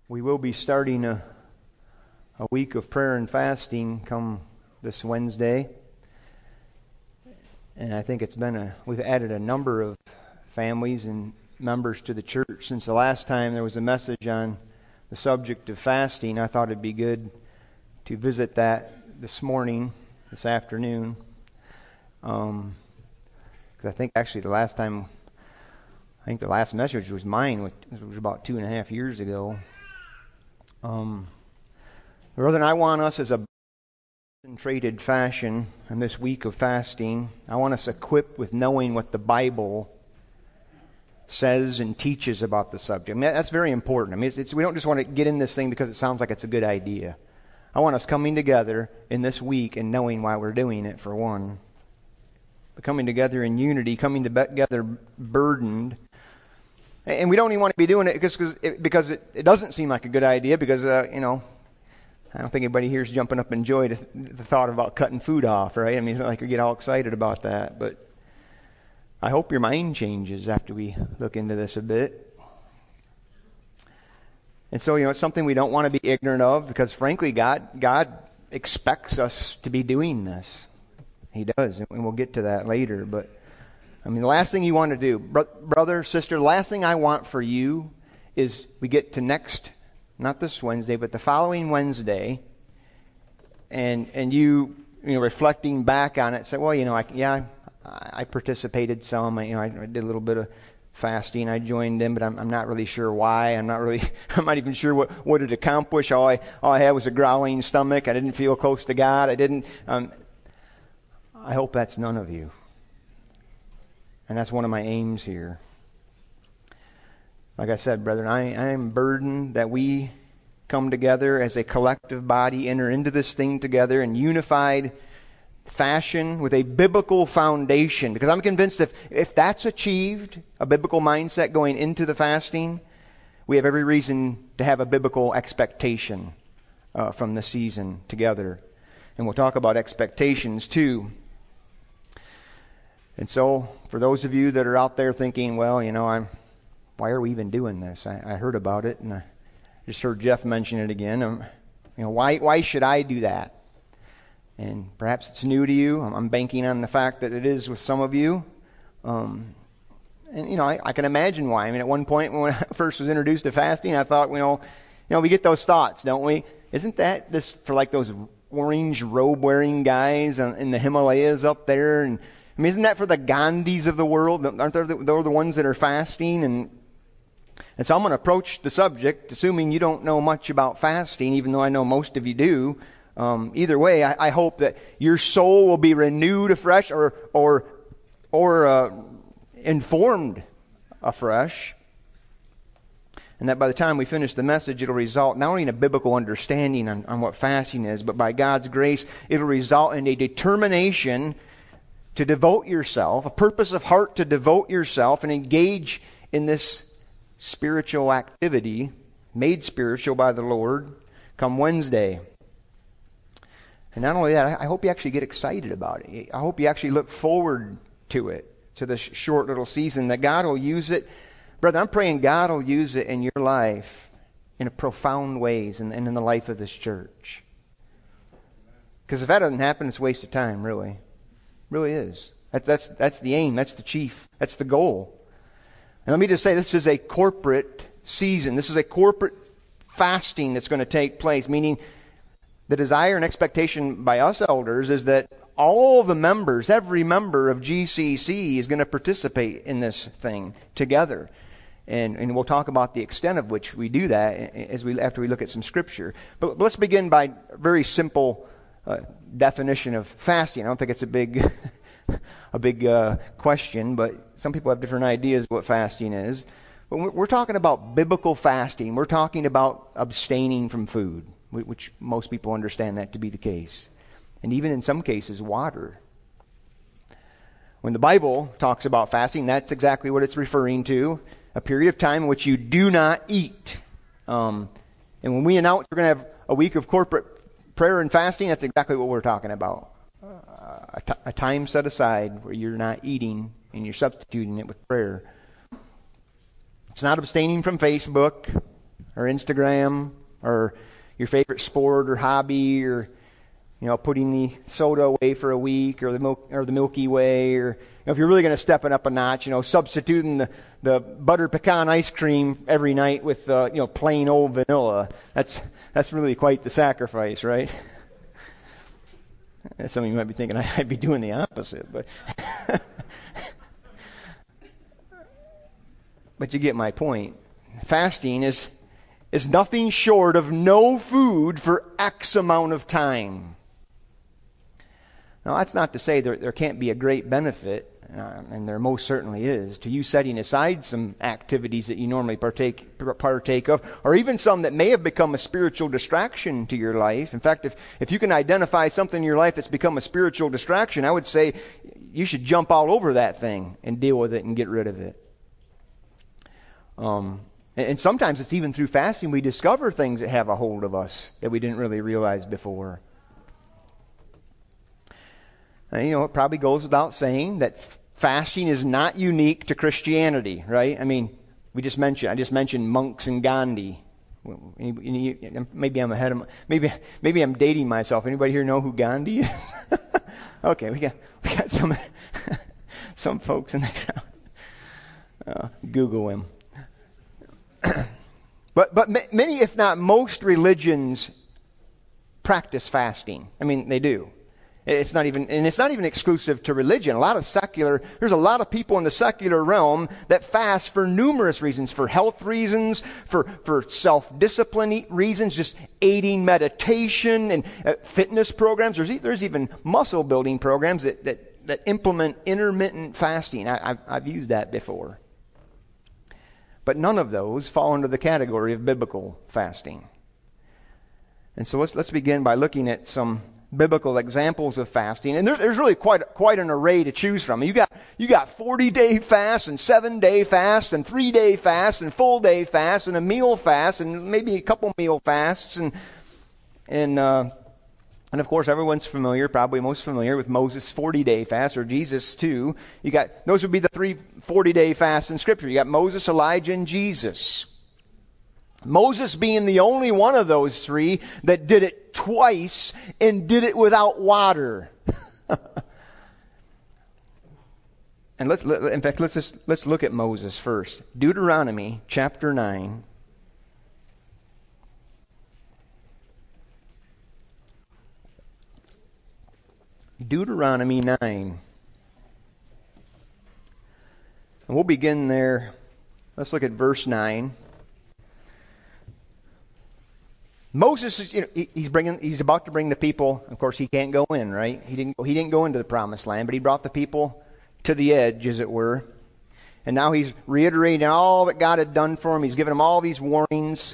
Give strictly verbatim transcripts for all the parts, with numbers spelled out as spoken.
We will be starting a, a week of prayer and fasting come this Wednesday. And I think it's been a, we've added a number of families and members to the church since the last time there was a message on the subject of fasting. I thought it'd be good to visit that this morning, this afternoon. Um, because I think actually the last time, I think the last message was mine, which was about two and a half years ago. Um, Brother, I want us as a concentrated fashion in this week of fasting, I want us equipped with knowing what the Bible says and teaches about the subject. I mean, that's very important. I mean, it's, it's, we don't just want to get in this thing because it sounds like it's a good idea. I want us coming together in this week and knowing why we're doing it, for one. But coming together in unity, coming together burdened. And we don't even want to be doing it because, because it, because it, it doesn't seem like a good idea because, uh, you know, I don't think anybody here is jumping up in joy to the thought about cutting food off, right? I mean, it's not like we get all excited about that. But I hope your mind changes after we look into this a bit. And so, you know, it's something we don't want to be ignorant of because, frankly, God, God expects us to be doing this. He does, and we'll get to that later, but I mean, the last thing you want to do, bro- brother, sister, the last thing I want for you is we get to next, not this Wednesday, but the following Wednesday, and and you, you know, reflecting back on it, say, well, you know, I, yeah, I, I participated some, I, you know, I, I did a little bit of fasting, I joined in, but I'm, I'm not really sure why. I'm not really, I'm not even sure what, what it accomplished. All I, all I had was a growling stomach. I didn't feel close to God. I didn't. Um, I hope that's none of you. And that's one of my aims here. Like I said, brethren, I, I am burdened that we come together as a collective body, enter into this thing together in unified fashion with a biblical foundation. Because I'm convinced if, if that's achieved, a biblical mindset going into the fasting, we have every reason to have a biblical expectation uh, from the season together. And we'll talk about expectations too. And so, for those of you that are out there thinking, well, you know, I'm, why are we even doing this? I, I heard about it, and I just heard Jeff mention it again. Um, you know, why why should I do that? And perhaps it's new to you. I'm, I'm banking on the fact that it is with some of you. Um, and, you know, I, I can imagine why. I mean, at one point when I first was introduced to fasting, I thought, you know, you know, we get those thoughts, don't we? Isn't that just for like those orange robe-wearing guys in the Himalayas up there? And I mean, isn't that for the Gandhis of the world? Aren't they the, they're the ones that are fasting? And, and so I'm going to approach the subject, assuming you don't know much about fasting, even though I know most of you do. Um, either way, I, I hope that your soul will be renewed afresh or or or uh, informed afresh. And that by the time we finish the message, it'll result not only in a biblical understanding on, on what fasting is, but by God's grace, it'll result in a determination to devote yourself, a purpose of heart to devote yourself and engage in this spiritual activity, made spiritual by the Lord, come Wednesday. And not only that, I hope you actually get excited about it. I hope you actually look forward to it, to this short little season, that God will use it. Brother, I'm praying God will use it in your life in a profound ways and in the life of this church. Because if that doesn't happen, it's a waste of time, really. Really is. That, that's that's the aim. That's the chief. That's the goal. And let me just say, this is a corporate season. This is a corporate fasting that's going to take place. Meaning, the desire and expectation by us elders is that all the members, every member of G C C is going to participate in this thing together. And, and we'll talk about the extent of which we do that as we after we look at some scripture. But let's begin by a very simple Uh, definition of fasting. I don't think it's a big a big uh, question, but some people have different ideas of what fasting is. But we're, we're talking about biblical fasting. We're talking about abstaining from food, which most people understand that to be the case. And even in some cases, water. When the Bible talks about fasting, that's exactly what it's referring to. A period of time in which you do not eat. Um, and when we announce we're going to have a week of corporate prayer and fasting, that's exactly what we're talking about. Uh, a, t- a time set aside where you're not eating and you're substituting it with prayer. It's not abstaining from Facebook. or Instagram or your favorite sport or hobby, or you know, putting the soda away for a week, or the milk, or the Milky Way, or you know, if you're really going to step it up a notch, you know, substituting the, the buttered pecan ice cream every night with uh, you know, plain old vanilla. That's that's really quite the sacrifice, right? Some of you might be thinking I'd be doing the opposite, but but you get my point. Fasting is is nothing short of no food for X amount of time. Now, that's not to say there, there can't be a great benefit, uh, and there most certainly is, to you setting aside some activities that you normally partake partake of, or even some that may have become a spiritual distraction to your life. In fact, if, if you can identify something in your life that's become a spiritual distraction, I would say you should jump all over that thing and deal with it and get rid of it. Um, and, and sometimes it's even through fasting we discover things that have a hold of us that we didn't really realize before. And, you know, it probably goes without saying that fasting is not unique to Christianity, right? I mean, we just mentioned, I just mentioned monks and Gandhi. Maybe I'm ahead of, maybe maybe I'm dating myself. Anybody here know who Gandhi is? Okay, we got we got some some folks in the crowd. Uh, Google him. but but many, if not most, religions practice fasting. I mean, they do. It's not even, and it's not even exclusive to religion. A lot of secular, there's a lot of people in the secular realm that fast for numerous reasons, for health reasons, for, for self-discipline reasons, just aiding meditation and uh, fitness programs. There's, there's even muscle building programs that, that, that implement intermittent fasting. I, I've, I've used that before. But none of those fall into the category of biblical fasting. And so let's, let's begin by looking at some biblical examples of fasting, and there's, there's really quite quite an array to choose from. You got you got forty day fast and seven day fast and three day fast and full day fast and a meal fast and maybe a couple meal fasts and and uh, and of course everyone's familiar, probably most familiar with Moses' forty day fast, or Jesus too. You got those would be the three forty day fasts in Scripture. You got Moses, Elijah, and Jesus. Moses being the only one of those three that did it twice and did it without water. And let's, let, in fact, let's just, let's look at Moses first. Deuteronomy chapter nine. Deuteronomy nine. And we'll begin there. Let's look at verse nine. Moses is, you know, he, he's bringing, he's about to bring the people. Of course, he can't go in, right? He didn't, he didn't go into the promised land, but he brought the people to the edge, as it were. And now he's reiterating all that God had done for him. He's given them all these warnings.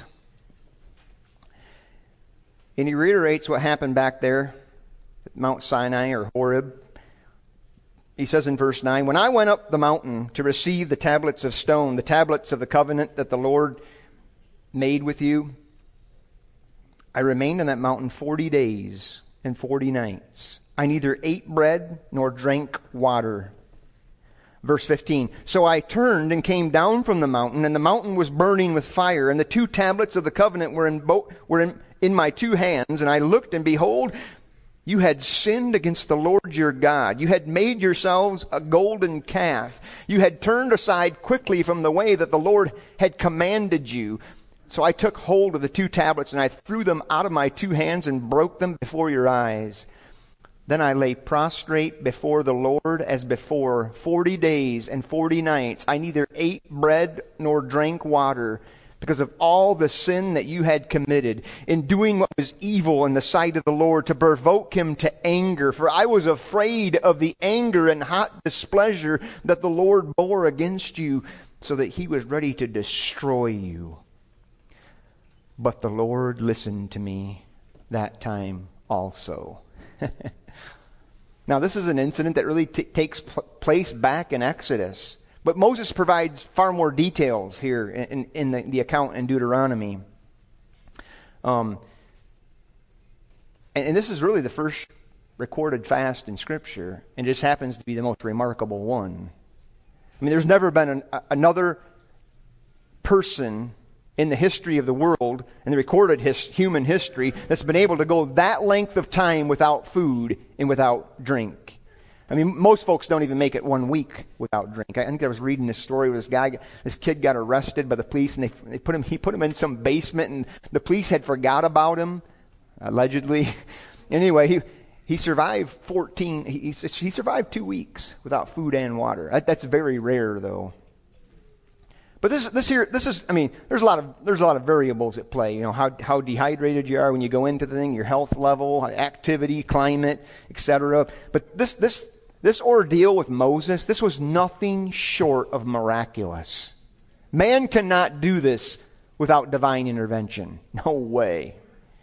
And he reiterates what happened back there at Mount Sinai or Horeb. He says in verse nine, "When I went up the mountain to receive the tablets of stone, the tablets of the covenant that the Lord made with you, I remained on that mountain forty days and forty nights. I neither ate bread nor drank water." Verse fifteen, "So I turned and came down from the mountain, and the mountain was burning with fire, and the two tablets of the covenant were in bo- were in, in my two hands. And I looked, and behold, you had sinned against the Lord your God. You had made yourselves a golden calf. You had turned aside quickly from the way that the Lord had commanded you. So I took hold of the two tablets, and I threw them out of my two hands and broke them before your eyes. Then I lay prostrate before the Lord as before, forty days and forty nights. I neither ate bread nor drank water, because of all the sin that you had committed in doing what was evil in the sight of the Lord, to provoke him to anger. For I was afraid of the anger and hot displeasure that the Lord bore against you, so that he was ready to destroy you. But the Lord listened to me that time also." Now, this is an incident that really t- takes pl- place back in Exodus. But Moses provides far more details here in, in the, the account in Deuteronomy. Um, and, and this is really the first recorded fast in Scripture. And it just happens to be the most remarkable one. I mean, there's never been an, a, another person in the history of the world, in the recorded his, human history, that's been able to go that length of time without food and without drink. I mean, most folks don't even make it one week without drink. I think I was reading this story where this guy, this kid got arrested by the police, and they, they put him, he put him in some basement, and the police had forgot about him, allegedly. Anyway, he he survived fourteen. He he survived two weeks without food and water. That, that's very rare, though. But this this here this is I mean there's a lot of there's a lot of variables at play. You know how how dehydrated you are when you go into the thing, your health level, activity, climate, et cetera. But this this this ordeal with Moses, this was nothing short of miraculous. Man cannot do this without divine intervention. No way.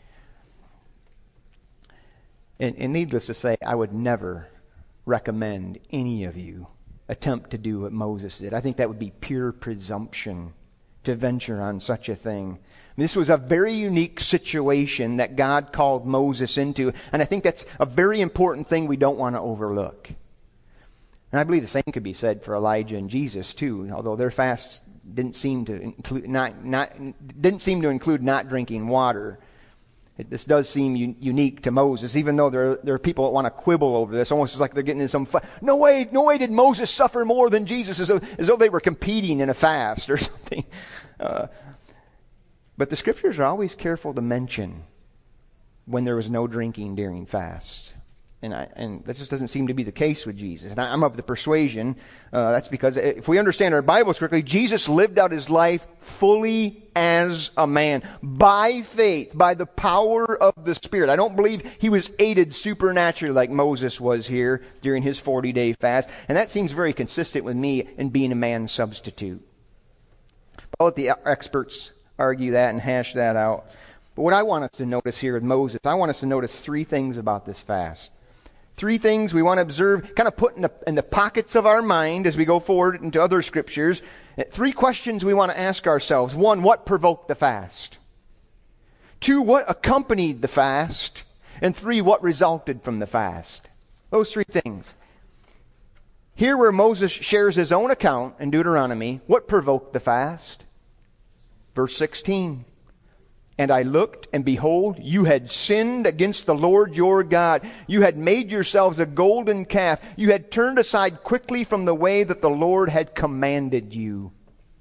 And, and needless to say, I would never recommend any of you attempt to do what Moses did. I think that would be pure presumption to venture on such a thing. This was a very unique situation that God called Moses into, and I think that's a very important thing we don't want to overlook. And I believe the same could be said for Elijah and Jesus too, although their fasts didn't seem to include not not didn't seem to include not drinking water. It, this does seem un- unique to Moses, even though there, there are people that want to quibble over this, almost as like they're getting in some fight. No way, no way did Moses suffer more than Jesus, as though, as though they were competing in a fast or something. Uh, but the Scriptures are always careful to mention when there was no drinking during fasts. And I, and that just doesn't seem to be the case with Jesus. And I, I'm of the persuasion, uh, that's because if we understand our Bibles correctly, Jesus lived out his life fully as a man, by faith, by the power of the Spirit. I don't believe he was aided supernaturally like Moses was here during his forty-day fast. And that seems very consistent with me in being a man's substitute. I'll let the experts argue that and hash that out. But what I want us to notice here with Moses, I want us to notice three things about this fast. Three things we want to observe, kind of put in the, in the pockets of our mind as we go forward into other scriptures. Three questions we want to ask ourselves. One, what provoked the fast? Two, what accompanied the fast? And three, what resulted from the fast? Those three things. Here where Moses shares his own account in Deuteronomy, what provoked the fast? Verse sixteen. And I looked, and behold, you had sinned against the Lord your God. You had made yourselves a golden calf. You had turned aside quickly from the way that the Lord had commanded you.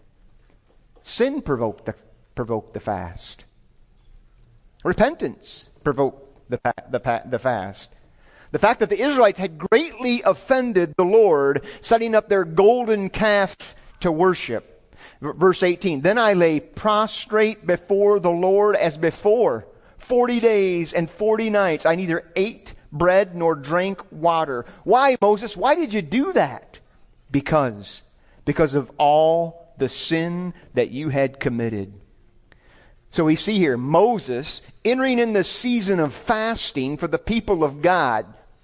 Sin provoked the, provoked the fast. Repentance provoked the, the, the fast. The fact that the Israelites had greatly offended the Lord, setting up their golden calf to worship. Verse eighteen, then I lay prostrate before the Lord as before, forty days and forty nights. I neither ate bread nor drank water. Why, Moses? Why did you do that? Because, because of all the sin that you had committed. So we see here Moses entering in the season of fasting for the people of God.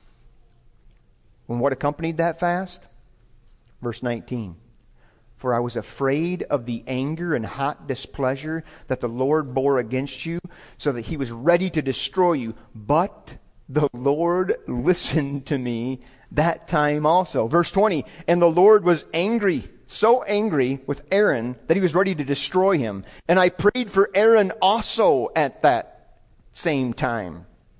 And what accompanied that fast? Verse nineteen. For I was afraid of the anger and hot displeasure that the Lord bore against you, so that he was ready to destroy you. But the Lord listened to me that time also. Verse twenty, and the Lord was angry, so angry with Aaron that he was ready to destroy him. And I prayed for Aaron also at that same time.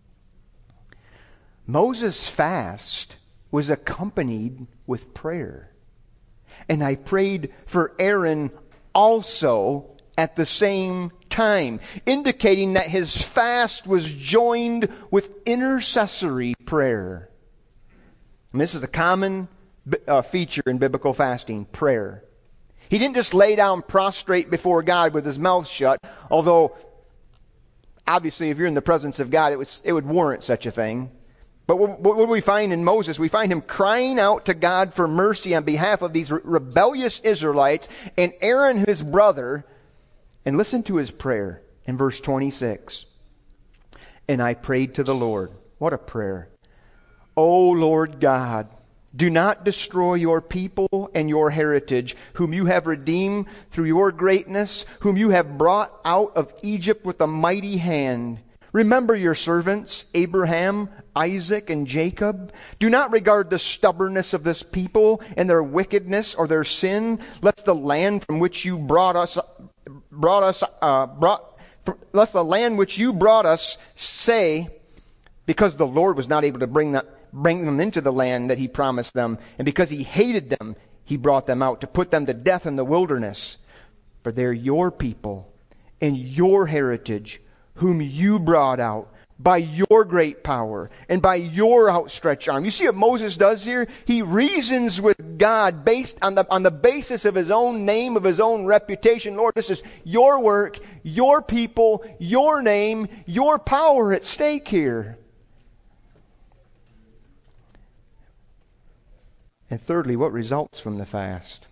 Moses' fast was accompanied with prayer. And I prayed for Aaron also at the same time, indicating that his fast was joined with intercessory prayer. And this is a common uh, feature in biblical fasting, prayer. He didn't just lay down prostrate before God with his mouth shut, although obviously if you're in the presence of God, it was it would warrant such a thing. But what, what do we find in Moses? We find him crying out to God for mercy on behalf of these re- rebellious Israelites, and Aaron, his brother. And listen to his prayer in verse twenty-six. And I prayed to the Lord. What a prayer. O Lord God, do not destroy your people and your heritage, whom you have redeemed through your greatness, whom you have brought out of Egypt with a mighty hand. Remember your servants, Abraham, Isaac, and Jacob. Do not regard the stubbornness of this people and their wickedness or their sin, lest the land from which you brought us brought us, uh, brought, lest the land which you brought us say, because the Lord was not able to bring that, bring them into the land that he promised them, and because he hated them, he brought them out to put them to death in the wilderness. For they're your people and your heritage, whom you brought out by your great power and by your outstretched arm. You see what Moses does here? He reasons with God based on the, on the basis of his own name, of his own reputation. Lord, this is your work, your people, your name, your power at stake here. And thirdly, what results from the fast?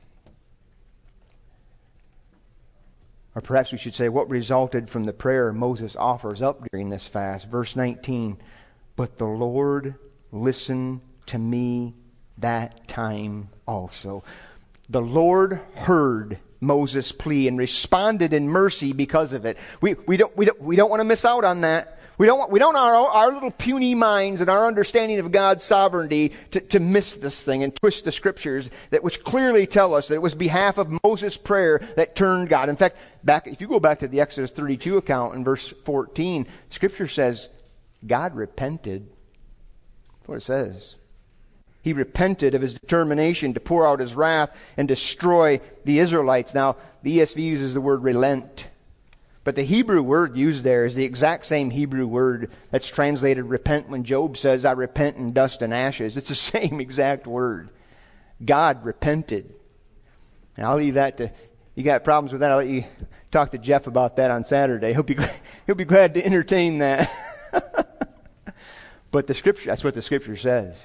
Or perhaps we should say, what resulted from the prayer Moses offers up during this fast? Verse nineteen, but the Lord listened to me that time also. The Lord heard Moses' plea and responded in mercy because of it. We, we don't, we don't, we don't want to miss out on that. We don't want, we don't want our, our little puny minds and our understanding of God's sovereignty to, to miss this thing and twist the scriptures that which clearly tell us that it was behalf of Moses' prayer that turned God. In fact, back, if you go back to the Exodus thirty-two account in verse fourteen, scripture says God repented. That's what it says. He repented of his determination to pour out his wrath and destroy the Israelites. Now, the E S V uses the word relent. But the Hebrew word used there is the exact same Hebrew word that's translated repent when Job says, I repent in dust and ashes. It's the same exact word. God repented. And I'll leave that to, you got problems with that, I'll let you talk to Jeff about that on Saturday. He'll be, he'll be glad to entertain that. But the scripture, that's what the scripture says.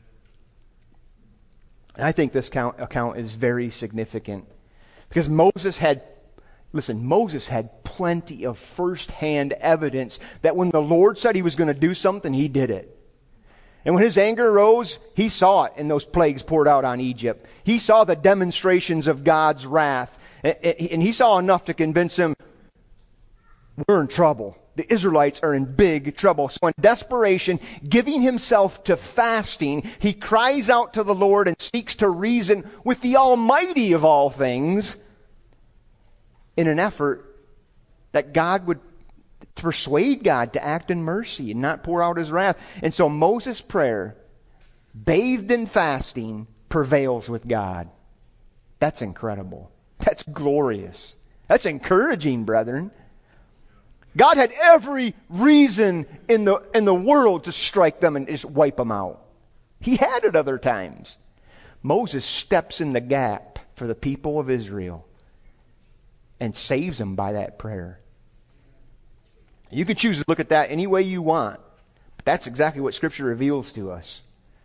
And I think this count, account is very significant. Because Moses had Listen, Moses had plenty of first-hand evidence that when the Lord said he was going to do something, he did it. And when his anger arose, he saw it in those plagues poured out on Egypt. He saw the demonstrations of God's wrath. And he saw enough to convince him, we're in trouble. The Israelites are in big trouble. So in desperation, giving himself to fasting, he cries out to the Lord and seeks to reason with the Almighty of all things, in an effort that God would persuade God to act in mercy and not pour out his wrath. And so Moses' prayer, bathed in fasting, prevails with God. That's incredible. That's glorious. That's encouraging, brethren. God had every reason in the, in the world to strike them and just wipe them out. He had at other times. Moses steps in the gap for the people of Israel and saves them by that prayer. You can choose to look at that any way you want, but that's exactly what Scripture reveals to us.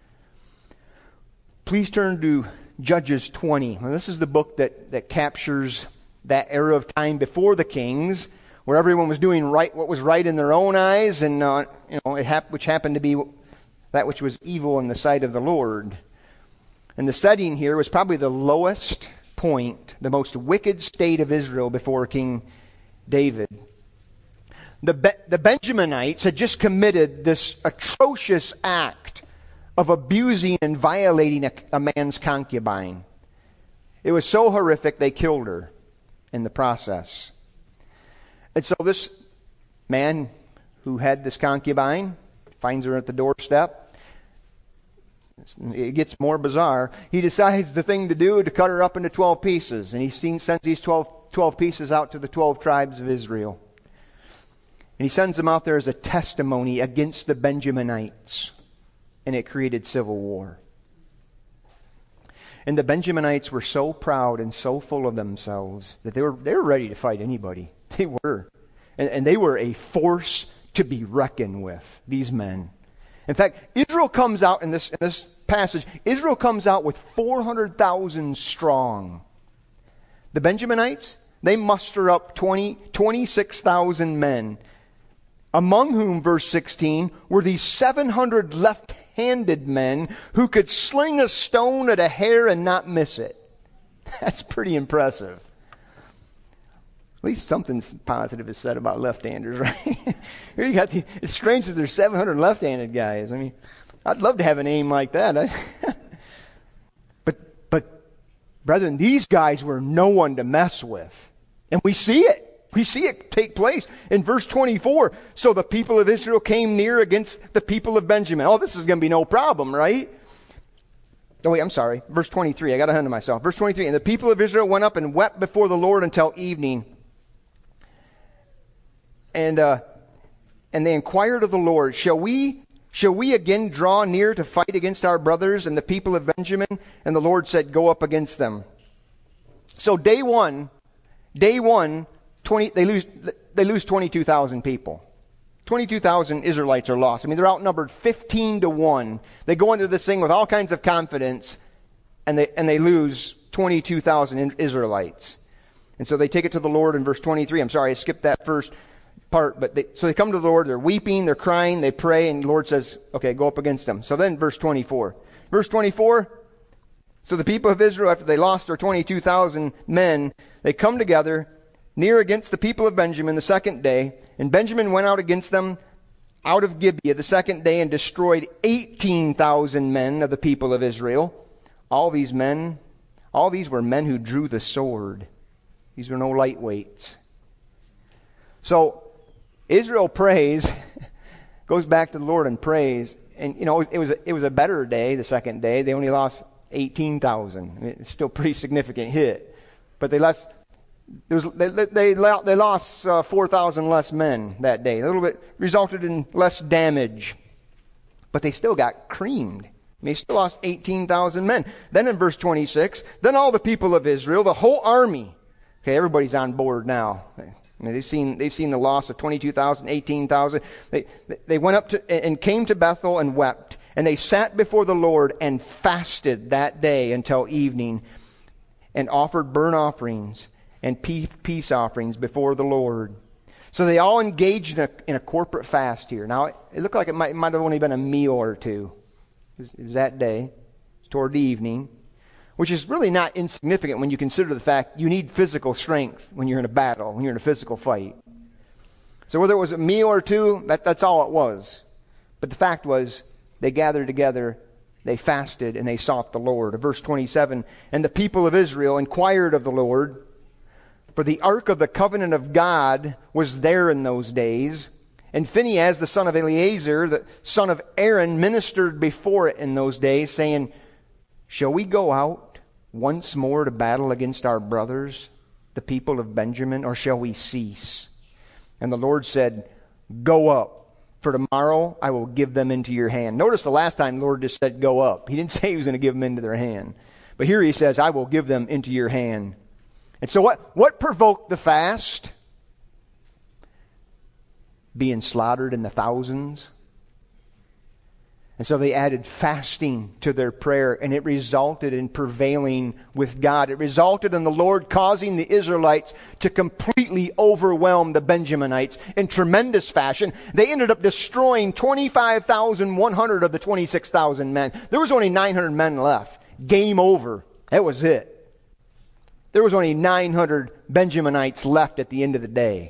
Please turn to Judges twenty. Now, this is the book that, that captures that era of time before the kings, where everyone was doing right what was right in their own eyes, and uh, you know, it hap- which happened to be that which was evil in the sight of the Lord. And the setting here was probably the lowest point, the most wicked state of Israel before King David. The, Be- the Benjaminites had just committed this atrocious act of abusing and violating a, a man's concubine. It was so horrific they killed her in the process. And so this man who had this concubine finds her at the doorstep. It gets more bizarre. He decides the thing to do to cut her up into twelve pieces. And he sends these twelve, twelve pieces out to the twelve tribes of Israel. And he sends them out there as a testimony against the Benjaminites. And it created civil war. And the Benjaminites were so proud and so full of themselves that they were, they were ready to fight anybody. They were. And, and they were a force to be reckoned with, these men. In fact, Israel comes out in this, in this passage, Israel comes out with four hundred thousand strong. The Benjaminites, they muster up twenty, twenty-six thousand men, among whom, verse sixteen, were these seven hundred left-handed men who could sling a stone at a hair and not miss it. That's pretty impressive. At least something positive is said about left-handers, right? Here you got the, it's strange that there's seven hundred left-handed guys. I mean, I'd love to have an aim like that. but, but, brethren, these guys were no one to mess with. And we see it. We see it take place in verse twenty-four. So the people of Israel came near against the people of Benjamin. Oh, this is going to be no problem, right? Oh, wait, I'm sorry. Verse twenty-three. I got ahead of myself. Verse twenty-three. And the people of Israel went up and wept before the Lord until evening. And uh, and they inquired of the Lord, Shall we shall we again draw near to fight against our brothers and the people of Benjamin? And the Lord said, Go up against them. So day one, day one, twenty they lose they lose twenty-two thousand people. twenty-two thousand Israelites are lost. I mean, they're outnumbered fifteen to one. They go into this thing with all kinds of confidence, and they and they lose twenty-two thousand Israelites. And so they take it to the Lord in verse twenty-three. I'm sorry, I skipped that first part. But they, so they come to the Lord. They're weeping, they're crying, they pray, and the Lord says, okay, go up against them. So then verse twenty-four. Verse twenty-four, so the people of Israel, after they lost their twenty-two thousand men, they come together near against the people of Benjamin the second day. And Benjamin went out against them out of Gibeah the second day and destroyed eighteen thousand men of the people of Israel. All these men, all these were men who drew the sword. These were no lightweights. So Israel prays, goes back to the Lord and prays. And, you know, it was a, it was a better day, the second day. They only lost eighteen thousand. I mean, it's still a pretty significant hit. But they lost... There was, they, they, they lost uh, four thousand less men that day. A little bit resulted in less damage. But they still got creamed. I mean, they still lost eighteen thousand men. Then in verse twenty-six, then all the people of Israel, the whole army. Okay, everybody's on board now. I mean, they've seen, they've seen the loss of twenty-two thousand, eighteen thousand. They, they went up to, and came to Bethel and wept. And they sat before the Lord and fasted that day until evening and offered burnt offerings and peace offerings before the Lord. So they all engaged in a, in a corporate fast here. Now, it, it looked like it might, it might have only been a meal or two. Is, is that day, toward the evening, which is really not insignificant when you consider the fact you need physical strength when you're in a battle, when you're in a physical fight. So whether it was a meal or two, that, that's all it was. But the fact was, they gathered together, they fasted, and they sought the Lord. Verse twenty-seven, and the people of Israel inquired of the Lord, for the ark of the covenant of God was there in those days. And Phinehas, the son of Eleazar, the son of Aaron, ministered before it in those days, saying, Shall we go out once more to battle against our brothers, the people of Benjamin, or shall we cease? And the Lord said, Go up, for tomorrow I will give them into your hand. Notice the last time the Lord just said, Go up. He didn't say He was going to give them into their hand. But here He says, I will give them into your hand. And so what, what provoked the fast? Being slaughtered in the thousands. And so they added fasting to their prayer, and it resulted in prevailing with God. It resulted in the Lord causing the Israelites to completely overwhelm the Benjaminites in tremendous fashion. They ended up destroying twenty-five thousand one hundred of the twenty-six thousand men. There was only nine hundred men left. Game over. That was it. There was only nine hundred Benjaminites left at the end of the day.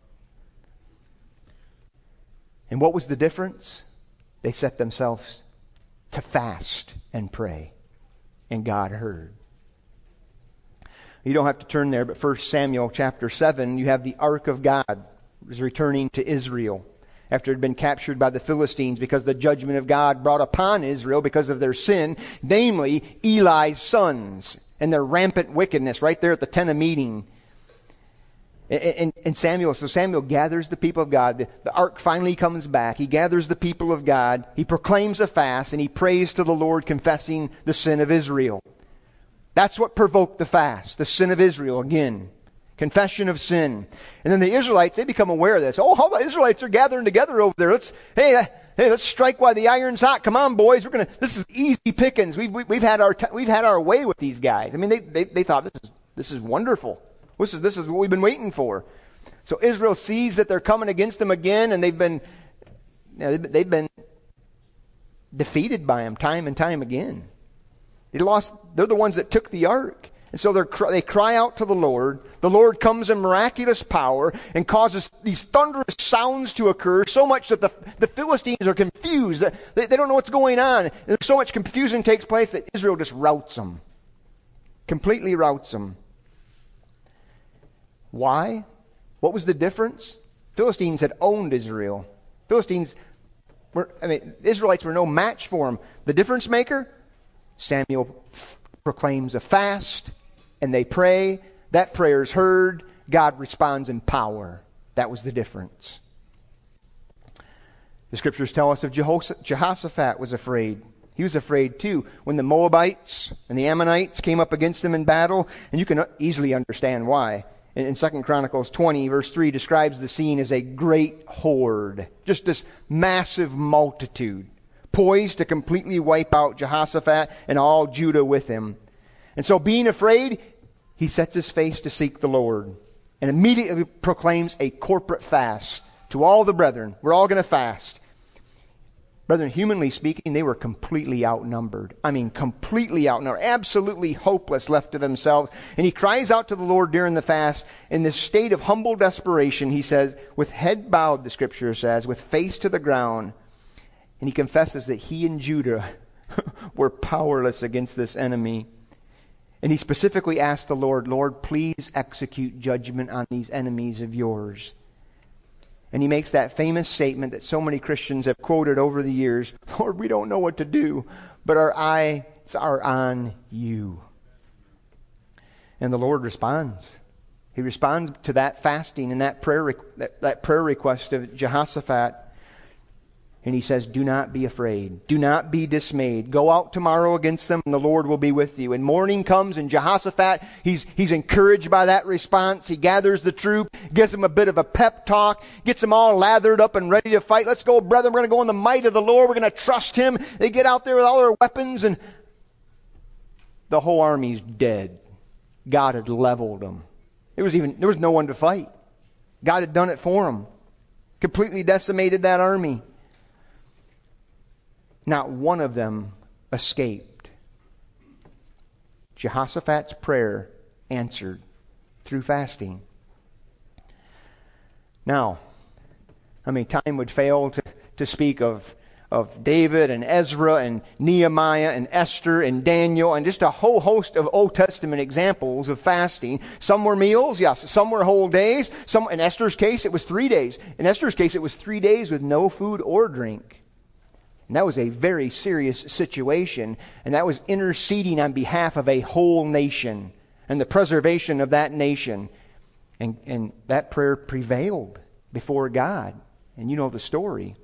And what was the difference? They set themselves to fast and pray. And God heard. You don't have to turn there, but First Samuel chapter seven, you have the ark of God is returning to Israel after it had been captured by the Philistines because the judgment of God brought upon Israel because of their sin, namely Eli's sons and their rampant wickedness right there at the tent of meeting. And, and Samuel, so Samuel gathers the people of God. The, the ark finally comes back. He gathers the people of God. He proclaims a fast and he prays to the Lord, confessing the sin of Israel. That's what provoked the fast, the sin of Israel again. Confession of sin. And then the Israelites, they become aware of this. Oh, all the Israelites are gathering together over there. Let's, hey, uh, hey, let's strike while the iron's hot. Come on, boys. We're gonna. This is easy pickings. We've we, we've had our t- we've had our way with these guys. I mean, they they they thought this is this is wonderful. This is this is what we've been waiting for. So Israel sees that they're coming against them again, and they've been you know, they've been defeated by them time and time again. They lost. They're the ones that took the ark. And so they cry out to the Lord. The Lord comes in miraculous power and causes these thunderous sounds to occur, so much that the, the Philistines are confused. They, they don't know what's going on. And so much confusion takes place that Israel just routs them. Completely routs them. Why? What was the difference? Philistines had owned Israel. Philistines were, I mean, Israelites were no match for them. The difference maker? Samuel f- proclaims a fast, and they pray. That prayer is heard. God responds in power. That was the difference. The scriptures tell us of Jehos- Jehoshaphat was afraid. He was afraid too when the Moabites and the Ammonites came up against him in battle, and you can easily understand why. In, in Second Chronicles twenty, verse three, describes the scene as a great horde, just this massive multitude, poised to completely wipe out Jehoshaphat and all Judah with him. And so, being afraid, he sets his face to seek the Lord, and immediately proclaims a corporate fast to all the brethren. We're all going to fast. Brethren, humanly speaking, they were completely outnumbered. I mean, completely outnumbered. Absolutely hopeless, left to themselves. And he cries out to the Lord during the fast in this state of humble desperation. He says, with head bowed, the scripture says, with face to the ground. And he confesses that he and Judah were powerless against this enemy. And he specifically asked the Lord, Lord, please execute judgment on these enemies of yours. And he makes that famous statement that so many Christians have quoted over the years, Lord, we don't know what to do, but our eyes are on you. And the Lord responds. He responds to that fasting and that prayer, that, that prayer request of Jehoshaphat. And he says, do not be afraid. Do not be dismayed. Go out tomorrow against them, and the Lord will be with you. And morning comes, and Jehoshaphat, he's, he's encouraged by that response. He gathers the troop, gives them a bit of a pep talk, gets them all lathered up and ready to fight. Let's go, brethren. We're going to go in the might of the Lord. We're going to trust Him. They get out there with all their weapons, and the whole army's dead. God had leveled them. It was even, there was no one to fight. God had done it for them. Completely decimated that army. Not one of them escaped. Jehoshaphat's prayer answered through fasting. Now, I mean, time would fail to, to speak of, of David and Ezra and Nehemiah and Esther and Daniel and just a whole host of Old Testament examples of fasting. Some were meals, yes. Some were whole days. Some, in Esther's case, it was three days. In Esther's case, it was three days with no food or drink. And that was a very serious situation. And that was interceding on behalf of a whole nation and the preservation of that nation. And, and that prayer prevailed before God. And you know the story.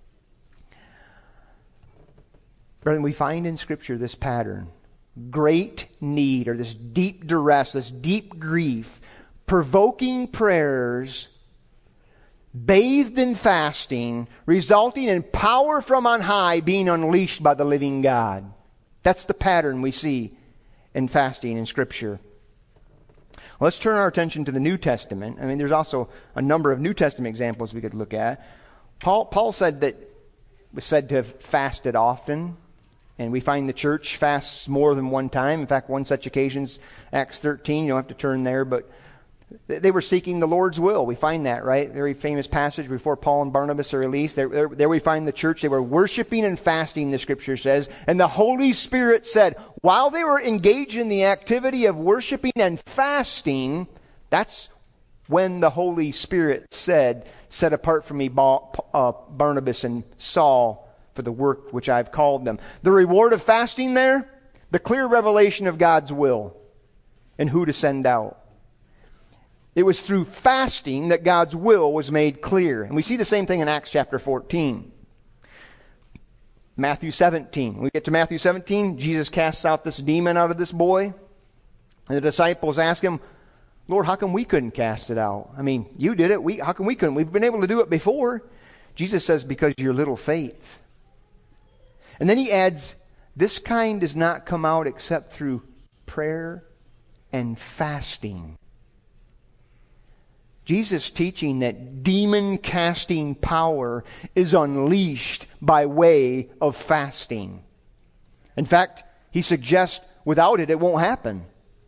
Brethren, we find in Scripture this pattern. Great need, or this deep duress, this deep grief, provoking prayers bathed in fasting, resulting in power from on high being unleashed by the living God. That's the pattern we see in fasting in Scripture. Let's turn our attention to the New Testament. I mean, there's also a number of New Testament examples we could look at. Paul, Paul said that was said to have fasted often, and we find the church fasts more than one time. In fact, one such occasion is Acts thirteen. You don't have to turn there, but they were seeking the Lord's will. We find that, right? Very famous passage before Paul and Barnabas are released. There, there, there we find the church. They were worshiping and fasting, the Scripture says. And the Holy Spirit said, while they were engaged in the activity of worshiping and fasting, that's when the Holy Spirit said, set apart for me Barnabas and Saul for the work which I've called them. The reward of fasting there, the clear revelation of God's will and who to send out. It was through fasting that God's will was made clear. And we see the same thing in Acts chapter fourteen. Matthew seventeen. When we get to Matthew seventeen, Jesus casts out this demon out of this boy. And the disciples ask him, Lord, how come we couldn't cast it out? I mean, you did it. We, how come we couldn't? We've been able to do it before. Jesus says, because of your little faith. And then he adds, this kind does not come out except through prayer and fasting. Jesus teaching that demon-casting power is unleashed by way of fasting. In fact, he suggests without it, it won't happen.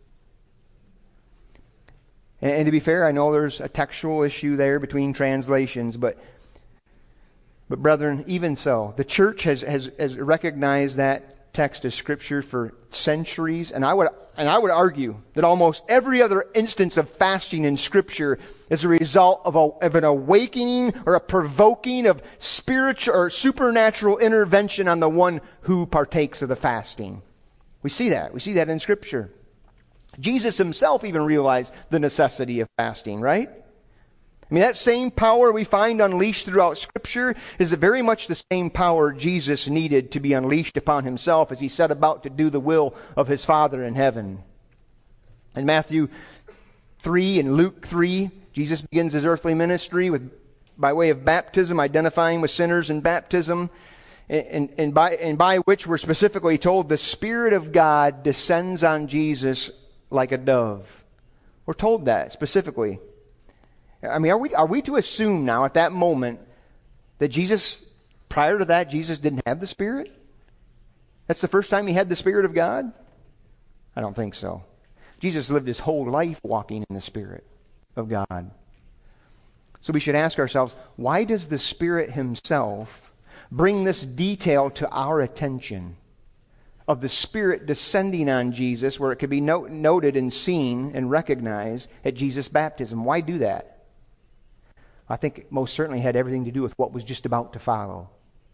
And, and to be fair, I know there's a textual issue there between translations, but but brethren, even so, the church has, has, has recognized that text as Scripture for centuries, and I would and I would argue that almost every other instance of fasting in Scripture as a result of, a, of an awakening or a provoking of spiritual or supernatural intervention on the one who partakes of the fasting. We see that. We see that in Scripture. Jesus himself even realized the necessity of fasting, right? I mean, that same power we find unleashed throughout Scripture is very much the same power Jesus needed to be unleashed upon himself as he set about to do the will of his Father in heaven. In Matthew three and Luke three, Jesus begins his earthly ministry with, by way of baptism, identifying with sinners in baptism, and, and, and, by, and by which we're specifically told the Spirit of God descends on Jesus like a dove. We're told that specifically. I mean, are we, are we to assume now at that moment that Jesus, prior to that, Jesus didn't have the Spirit? That's the first time he had the Spirit of God? I don't think so. Jesus lived his whole life walking in the Spirit of God. So we should ask ourselves, why does the Spirit himself bring this detail to our attention of the Spirit descending on Jesus, where it could be no- noted and seen and recognized at Jesus' baptism? Why do that? I think it most certainly had everything to do with what was just about to follow.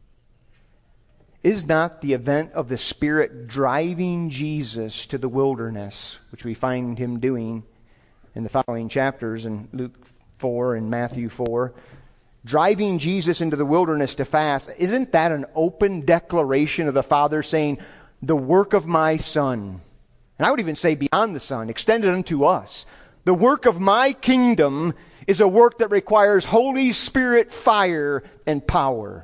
Is not the event of the Spirit driving Jesus to the wilderness, which we find him doing in the following chapters in Luke four and Matthew four, driving Jesus into the wilderness to fast, isn't that an open declaration of the Father saying, the work of my Son, and I would even say beyond the Son, extended unto us, the work of my kingdom is a work that requires Holy Spirit fire and power.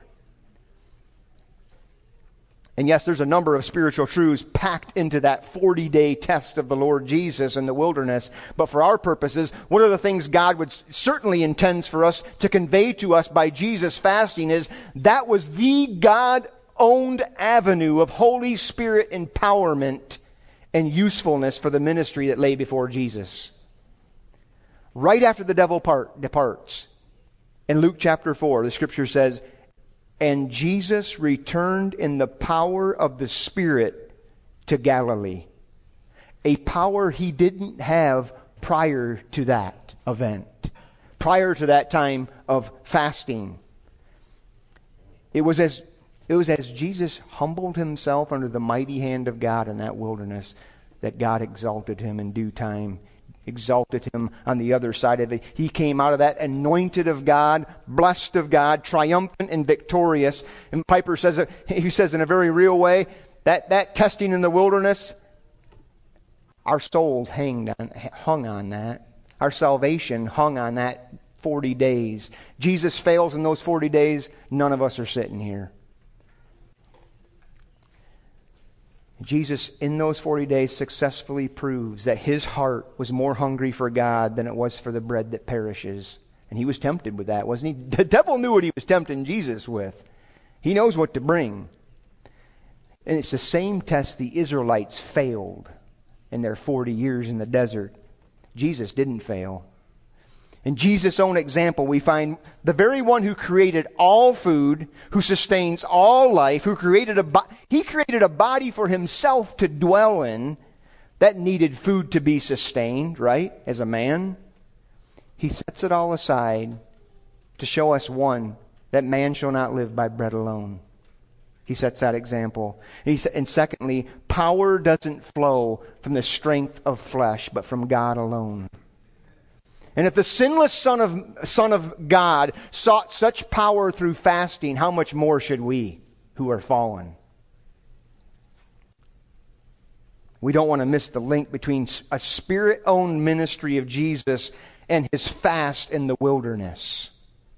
And yes, there's a number of spiritual truths packed into that forty-day test of the Lord Jesus in the wilderness. But for our purposes, one of the things God would certainly intends for us to convey to us by Jesus fasting is that was the God-owned avenue of Holy Spirit empowerment and usefulness for the ministry that lay before Jesus. Right after the devil part, departs, in Luke chapter four, the Scripture says, and Jesus returned in the power of the Spirit to Galilee. A power he didn't have prior to that event. Prior to that time of fasting. It was as, it was as Jesus humbled himself under the mighty hand of God in that wilderness that God exalted him in due time. Exalted him on the other side of it. He came out of that anointed of God, blessed of God, triumphant and victorious. And Piper says, he says in a very real way, that, that testing in the wilderness, our souls hanged on, hung on that. Our salvation hung on that forty days. Jesus fails in those forty days, none of us are sitting here. Jesus, in those forty days, successfully proves that his heart was more hungry for God than it was for the bread that perishes. And he was tempted with that, wasn't he? The devil knew what he was tempting Jesus with. He knows what to bring. And it's the same test the Israelites failed in their forty years in the desert. Jesus didn't fail. In Jesus' own example, we find the very one who created all food, who sustains all life, who created a bo- he created a body for himself to dwell in that needed food to be sustained, right? As a man, he sets it all aside to show us, one, that man shall not live by bread alone. He sets that example. And, he, and secondly, power doesn't flow from the strength of flesh, but from God alone. And if the sinless Son of, Son of God sought such power through fasting, how much more should we who are fallen? We don't want to miss the link between a Spirit-owned ministry of Jesus and his fast in the wilderness.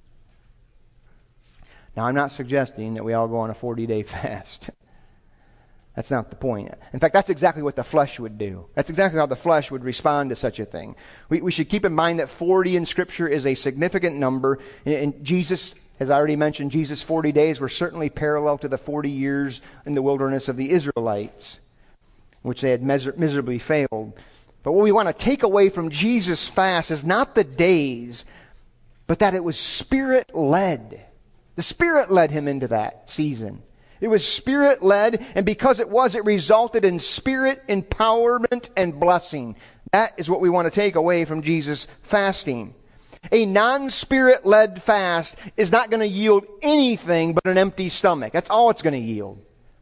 Now, I'm not suggesting that we all go on a forty-day fast. That's not the point. In fact, that's exactly what the flesh would do. That's exactly how the flesh would respond to such a thing. We, we should keep in mind that forty in Scripture is a significant number. And, and Jesus, as I already mentioned, Jesus' forty days were certainly parallel to the forty years in the wilderness of the Israelites, which they had miser- miserably failed. But what we want to take away from Jesus' fast is not the days, but that it was Spirit-led. The Spirit led him into that season. It was Spirit-led, and because it was, it resulted in Spirit empowerment and blessing. That is what we want to take away from Jesus' fasting. A non-Spirit-led fast is not going to yield anything but an empty stomach. That's all it's going to yield.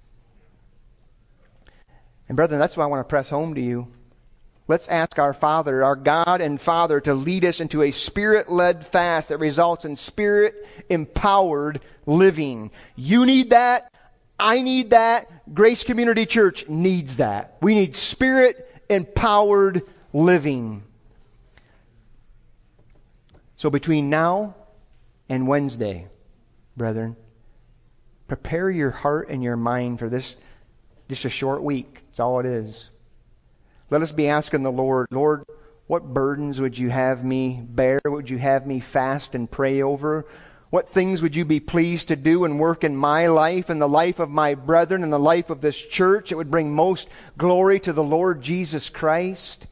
And brethren, that's why I want to press home to you. Let's ask our Father, our God and Father, to lead us into a Spirit-led fast that results in Spirit-empowered living. You need that. I need that. Grace Community Church needs that. We need Spirit-empowered living. So between now and Wednesday, brethren, prepare your heart and your mind for this, just a short week. That's all it is. Let us be asking the Lord, Lord, what burdens would you have me bear? Would you have me fast and pray over? What things would you be pleased to do and work in my life and the life of my brethren and the life of this church that would bring most glory to the Lord Jesus Christ?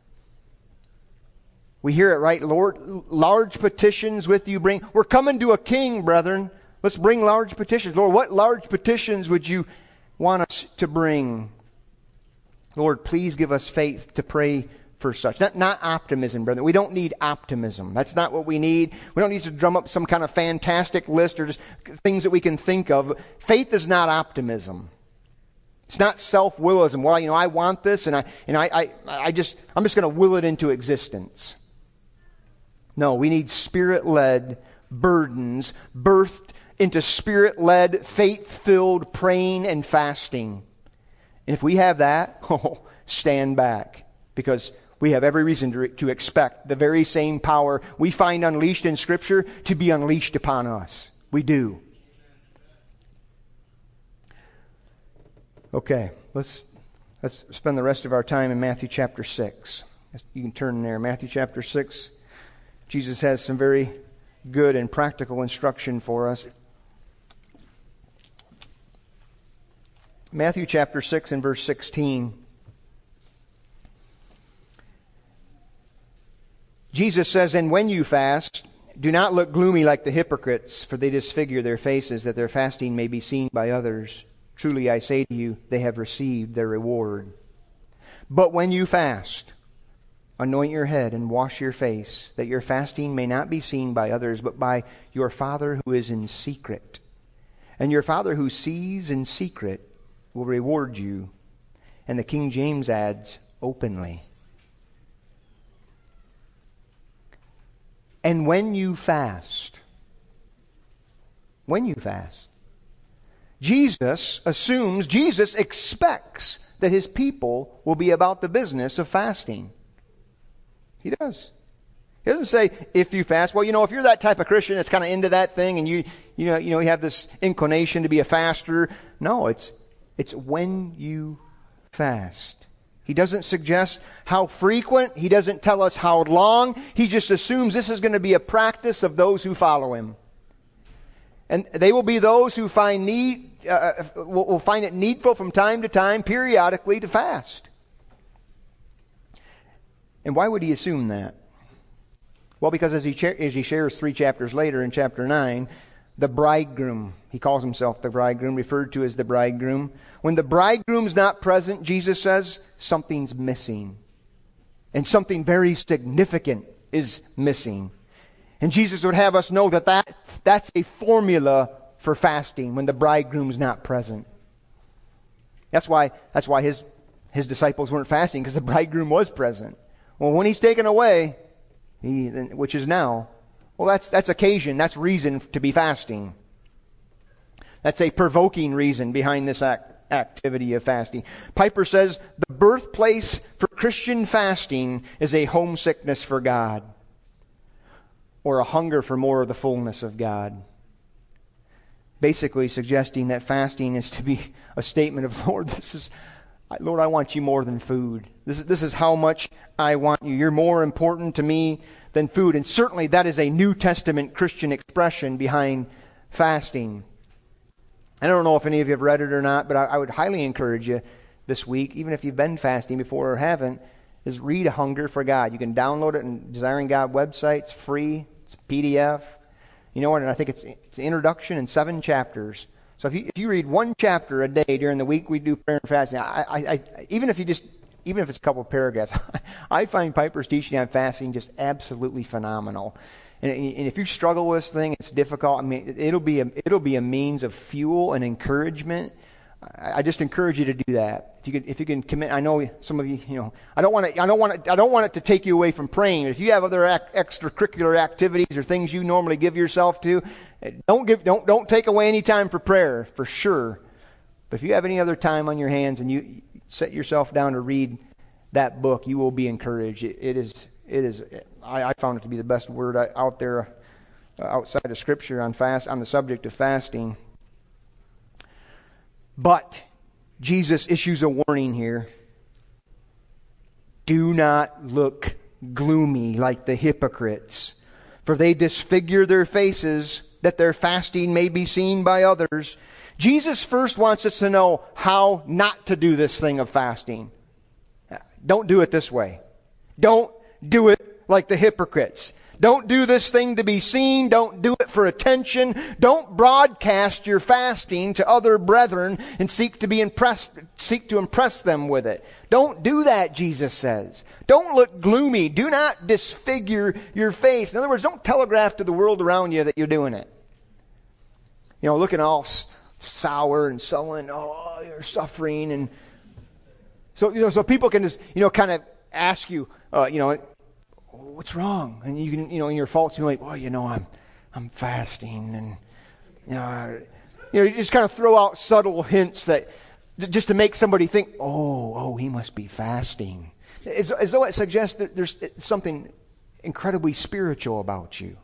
We hear it, right? Lord, large petitions with you bring. We're coming to a king, brethren. Let's bring large petitions. Lord, what large petitions would you want us to bring? Lord, please give us faith to pray for such. Not, not optimism, brother. We don't need optimism. That's not what we need. We don't need to drum up some kind of fantastic list or just things that we can think of. Faith is not optimism. It's not self-willism. Well, you know, I want this, and I and I I, I just I'm just going to will it into existence. No, we need Spirit-led burdens, birthed into Spirit-led, faith-filled praying and fasting. And if we have that, oh, stand back. Because we have every reason to, to expect the very same power we find unleashed in Scripture to be unleashed upon us. We do. Okay, let's let's spend the rest of our time in Matthew chapter six. You can turn there. Matthew chapter six. Jesus has some very good and practical instruction for us. Matthew chapter six and verse sixteen. Jesus says, "And when you fast, do not look gloomy like the hypocrites, for they disfigure their faces, that their fasting may be seen by others. Truly I say to you, they have received their reward. But when you fast, anoint your head and wash your face, that your fasting may not be seen by others, but by your Father who is in secret. And your Father who sees in secret will reward you." And the King James adds, openly. And when you fast, when you fast, Jesus assumes, Jesus expects that His people will be about the business of fasting. He does. He doesn't say, if you fast. Well, you know, if you're that type of Christian that's kind of into that thing and you, you know, you know, you have this inclination to be a faster. No, it's It's when you fast. He doesn't suggest how frequent. He doesn't tell us how long. He just assumes this is going to be a practice of those who follow Him. And they will be those who find need, uh, will find it needful from time to time, periodically, to fast. And why would He assume that? Well, because as he, cha- as he shares three chapters later in chapter nine, the bridegroom, He calls Himself the bridegroom, referred to as the bridegroom. When the bridegroom's not present, Jesus says, something's missing. And something very significant is missing. And Jesus would have us know that, that that's a formula for fasting when the bridegroom's not present. That's why, that's why his, his disciples weren't fasting, because the bridegroom was present. Well, when He's taken away, he, which is now, well, that's that's occasion, that's reason to be fasting. That's a provoking reason behind this act, activity of fasting. Piper says, the birthplace for Christian fasting is a homesickness for God, or a hunger for more of the fullness of God. Basically suggesting that fasting is to be a statement of, Lord, this is, Lord, I want you more than food. This is, this is how much I want you. You're more important to me than food. And certainly that is a New Testament Christian expression behind fasting. I don't know if any of you have read it or not, but I, I would highly encourage you this week, even if you've been fasting before or haven't, is read A Hunger for God. You can download it on Desiring God website. It's free. It's a P D F. You know what? And I think it's it's an introduction in seven chapters. So if you if you read one chapter a day during the week we do prayer and fasting, I, I, I even if you just even if it's a couple of paragraphs, I find Piper's teaching on fasting just absolutely phenomenal. And, and if you struggle with this thing, it's difficult. I mean, it'll be a, it'll be a means of fuel and encouragement. I, I just encourage you to do that. If you can, if you can commit, I know some of you, you know, I don't want to, I don't want to, I don't want it to take you away from praying. If you have other ac- extracurricular activities or things you normally give yourself to, don't give, don't, don't take away any time for prayer, for sure. But if you have any other time on your hands and you set yourself down to read that book, you will be encouraged. It, it is, it is. I, I found it to be the best word out there, uh, outside of Scripture on fast on the subject of fasting. But Jesus issues a warning here. Do not look gloomy like the hypocrites, for they disfigure their faces that their fasting may be seen by others. Jesus first wants us to know how not to do this thing of fasting. Don't do it this way. Don't do it like the hypocrites. Don't do this thing to be seen. Don't do it for attention. Don't broadcast your fasting to other brethren and seek to be impressed, seek to impress them with it. Don't do that, Jesus says. Don't look gloomy. Do not disfigure your face. In other words, don't telegraph to the world around you that you're doing it. You know, looking all sour and sullen. Oh, you're suffering. And so, you know, so people can just, you know, kind of ask you, uh, you know, what's wrong? And you can, you know, in your faults, you're like, well, you know, I'm, I'm fasting, and you know, I, you know, you just kind of throw out subtle hints that just to make somebody think, oh, oh, he must be fasting, as, as though it suggests that there's something incredibly spiritual about you.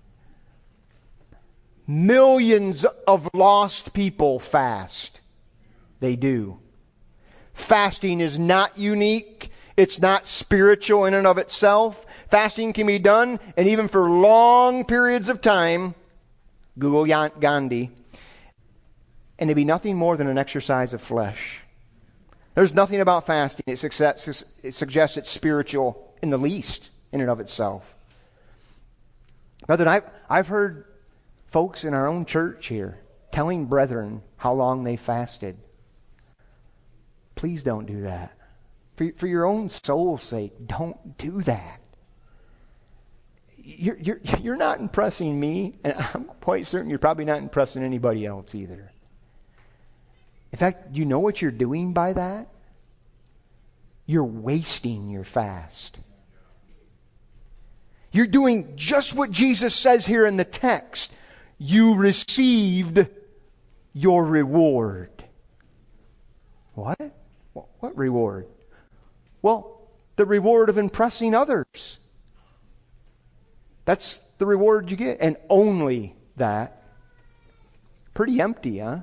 Millions of lost people fast. They do. Fasting is not unique. It's not spiritual in and of itself. Fasting can be done, and even for long periods of time, Google Gandhi, and it'd be nothing more than an exercise of flesh. There's nothing about fasting. It suggests, it suggests it's spiritual in the least in and of itself. Brethren, I've, I've heard folks in our own church here telling brethren how long they fasted. Please don't do that. For, for your own soul's sake, don't do that. You're, you're, you're not impressing me, and I'm quite certain you're probably not impressing anybody else either. In fact, you know what you're doing by that? You're wasting your fast. You're doing just what Jesus says here in the text. You received your reward. What? What reward? Well, the reward of impressing others. That's the reward you get, and only that. Pretty empty, huh?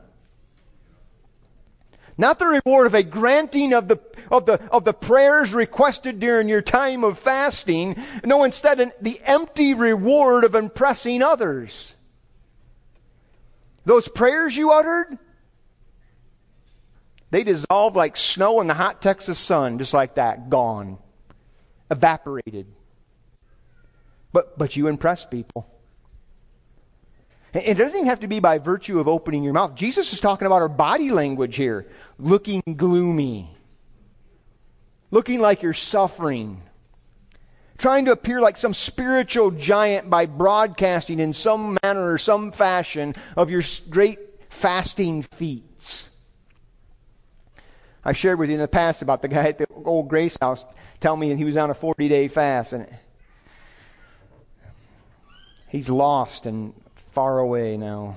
Not the reward of a granting of the of the of the prayers requested during your time of fasting. No, instead an, the empty reward of impressing others. Those prayers you uttered, they dissolved like snow in the hot Texas sun, just like that, gone, evaporated. But but you impress people. It doesn't even have to be by virtue of opening your mouth. Jesus is talking about our body language here. Looking gloomy. Looking like you're suffering. Trying to appear like some spiritual giant by broadcasting in some manner or some fashion of your great fasting feats. I shared with you in the past about the guy at the old Grace House telling me he was on a forty-day fast, and he's lost and far away now.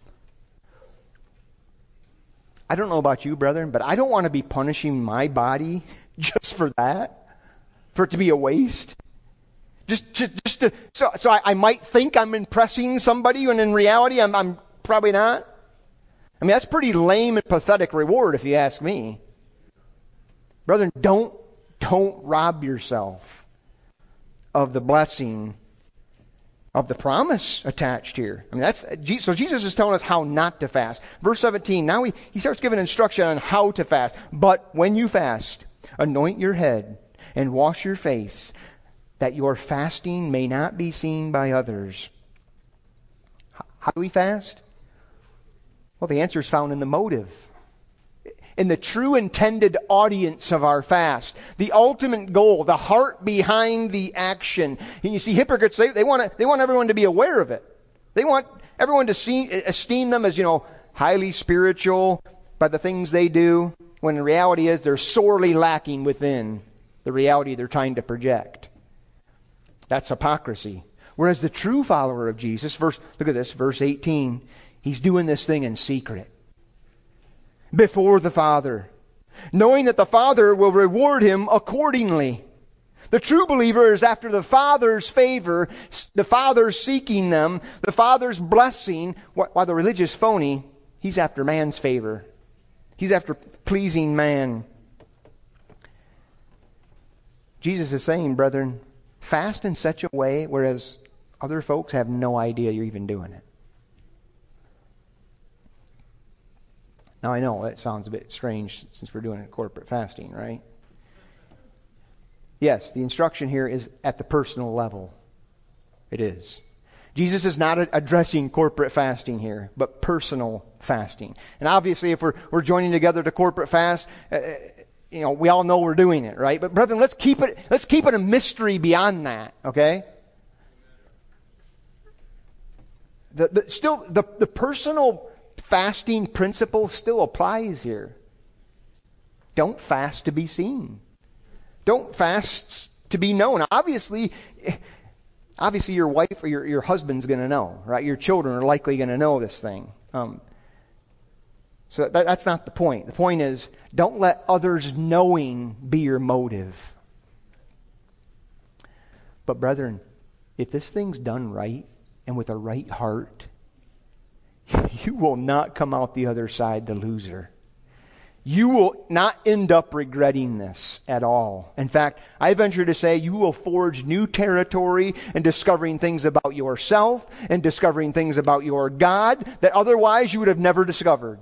I don't know about you, brethren, but I don't want to be punishing my body just for that, for it to be a waste. Just, just, just to, so, so I, I might think I'm impressing somebody, when in reality I'm, I'm probably not. I mean, that's pretty lame and pathetic reward, if you ask me. Brethren, don't, don't rob yourself of the blessing of the promise attached here. I mean, that's so Jesus is telling us how not to fast. Verse seventeen, now he, he starts giving instruction on how to fast. But when you fast, anoint your head and wash your face, that your fasting may not be seen by others. How do we fast? Well, the answer is found in the motive. in the true intended audience of our fast. The ultimate goal, the heart behind the action. And you see, hypocrites, they, they want to, they want everyone to be aware of it. They want everyone to see, esteem them as, you know, highly spiritual by the things they do, when the reality is they're sorely lacking within the reality they're trying to project. That's hypocrisy. Whereas the true follower of Jesus, verse, look at this, verse eighteen, he's doing this thing in secret before the Father, knowing that the Father will reward him accordingly. The true believer is after the Father's favor, the Father's seeking them, the Father's blessing, while the religious phony, he's after man's favor. He's after pleasing man. Jesus is saying, brethren, fast in such a way whereas other folks have no idea you're even doing it. Now I know that sounds a bit strange since we're doing a corporate fasting, right? Yes, the instruction here is at the personal level. It is. Jesus is not addressing corporate fasting here, but personal fasting. And obviously, if we're we're joining together to corporate fast, uh, you know, we all know we're doing it, right? But brethren, let's keep it let's keep it a mystery beyond that, okay? The, the still the the personal fasting principle still applies here. Don't fast to be seen. Don't fast to be known. Obviously, obviously your wife or your, your husband's going to know, right? Your children are likely going to know this thing. Um, so that, that's not the point. The point is, don't let others knowing be your motive. But brethren, if this thing's done right and with a right heart, you will not come out the other side the loser. You will not end up regretting this at all. In fact, I venture to say you will forge new territory in discovering things about yourself and discovering things about your God that otherwise you would have never discovered.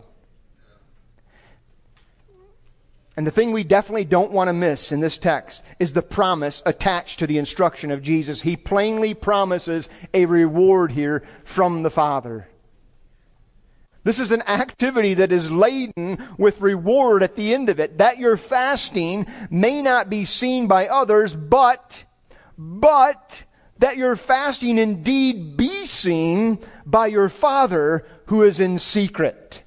And the thing we definitely don't want to miss in this text is the promise attached to the instruction of Jesus. He plainly promises a reward here from the Father. This is an activity that is laden with reward at the end of it. That your fasting may not be seen by others, but, but that your fasting indeed be seen by your Father who is in secret.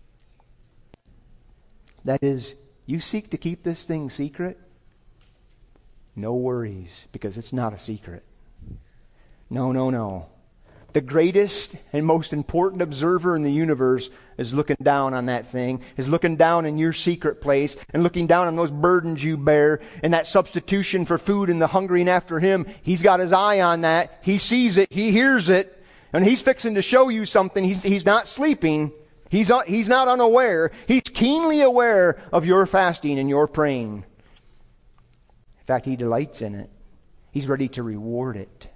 That is, you seek to keep this thing secret? No worries, because it's not a secret. No, no, no. The greatest and most important observer in the universe is looking down on that thing, is looking down in your secret place and looking down on those burdens you bear and that substitution for food and the hungering after Him. He's got His eye on that. He sees it. He hears it. And He's fixing to show you something. He's, he's not sleeping. He's, he's not unaware. He's keenly aware of your fasting and your praying. In fact, He delights in it. He's ready to reward it.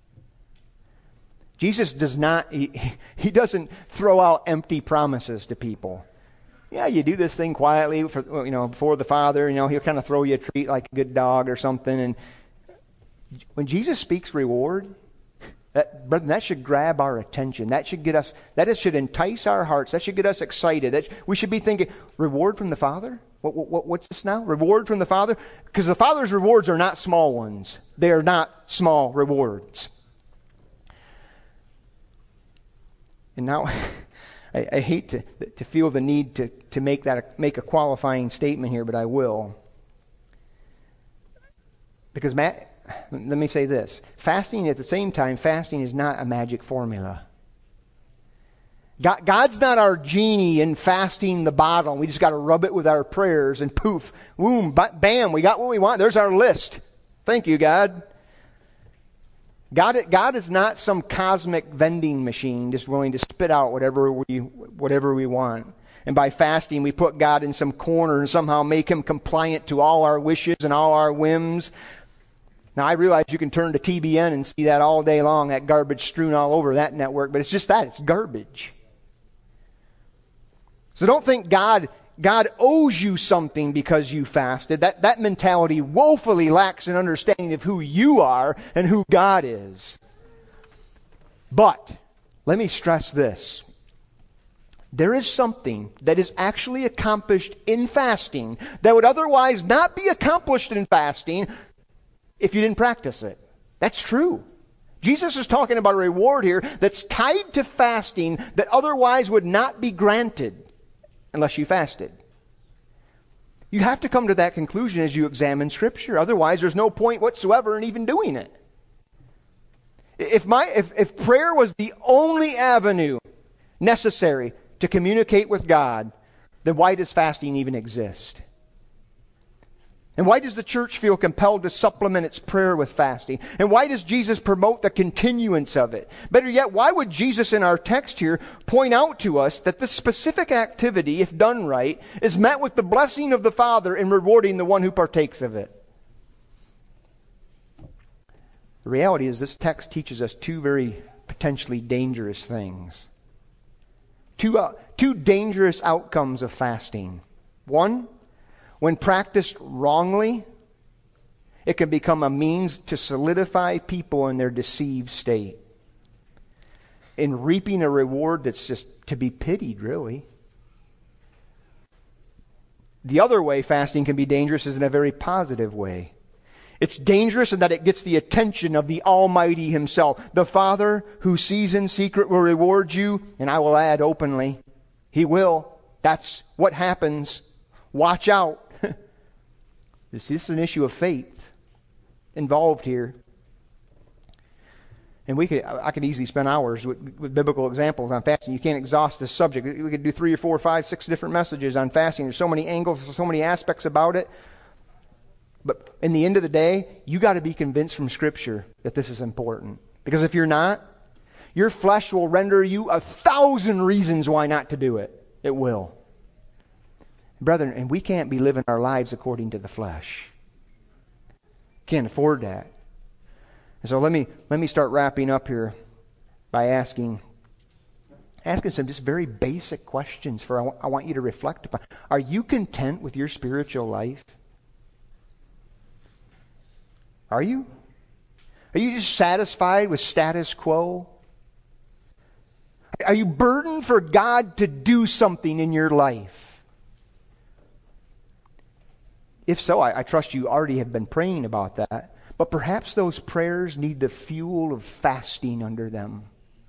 Jesus does not, he, he doesn't throw out empty promises to people. Yeah, you do this thing quietly for, you know, before the Father, you know, He'll kind of throw you a treat like a good dog or something. And when Jesus speaks reward, that, brethren, that should grab our attention. That should get us, that is, should entice our hearts. That should get us excited. That we should be thinking, reward from the Father? What, what, what's this now? Reward from the Father? Because the Father's rewards are not small ones. They are not small rewards. And now, I, I hate to to feel the need to, to make that a, make a qualifying statement here, but I will. Because Matt, let me say this: fasting at the same time, fasting is not a magic formula. God, God's not our genie in fasting the bottle. We just got to rub it with our prayers, and poof, boom, bam, we got what we want. There's our list. Thank you, God. God, God is not some cosmic vending machine just willing to spit out whatever we whatever we want. And by fasting, we put God in some corner and somehow make Him compliant to all our wishes and all our whims. Now, I realize you can turn to T B N and see that all day long, that garbage strewn all over that network, but it's just that. It's garbage. So don't think God... God owes you something because you fasted. That, that mentality woefully lacks an understanding of who you are and who God is. But, let me stress this. there is something that is actually accomplished in fasting that would otherwise not be accomplished in fasting if you didn't practice it. That's true. Jesus is talking about a reward here that's tied to fasting that otherwise would not be granted unless you fasted. You have to come to that conclusion as you examine Scripture. Otherwise, there's no point whatsoever in even doing it. If my if, if prayer was the only avenue necessary to communicate with God, then why does fasting even exist? And why does the church feel compelled to supplement its prayer with fasting? And why does Jesus promote the continuance of it? Better yet, why would Jesus in our text here point out to us that this specific activity, if done right, is met with the blessing of the Father in rewarding the one who partakes of it? The reality is this text teaches us two very potentially dangerous things. Two, uh, two dangerous outcomes of fasting. One, when practiced wrongly, it can become a means to solidify people in their deceived state, in reaping a reward that's just to be pitied, really. The other way fasting can be dangerous is in a very positive way. It's dangerous in that it gets the attention of the Almighty Himself. The Father who sees in secret will reward you, and I will add openly, He will. That's what happens. Watch out. This is an issue of faith involved here. And we could, I could easily spend hours with, with biblical examples on fasting. You can't exhaust this subject. We could do three or four, five, six different messages on fasting. There's so many angles, so many aspects about it. But in the end of the day, you got to be convinced from Scripture that this is important. Because if you're not, your flesh will render you a thousand reasons why not to do it. It will. Brethren, and we can't be living our lives according to the flesh. Can't afford that. And so let me let me start wrapping up here by asking asking some just very basic questions for I want, I want you to reflect upon. Are you content with your spiritual life? Are you? Are you just satisfied with status quo? Are you burdened for God to do something in your life? If so, I, I trust you already have been praying about that. But perhaps those prayers need the fuel of fasting under them.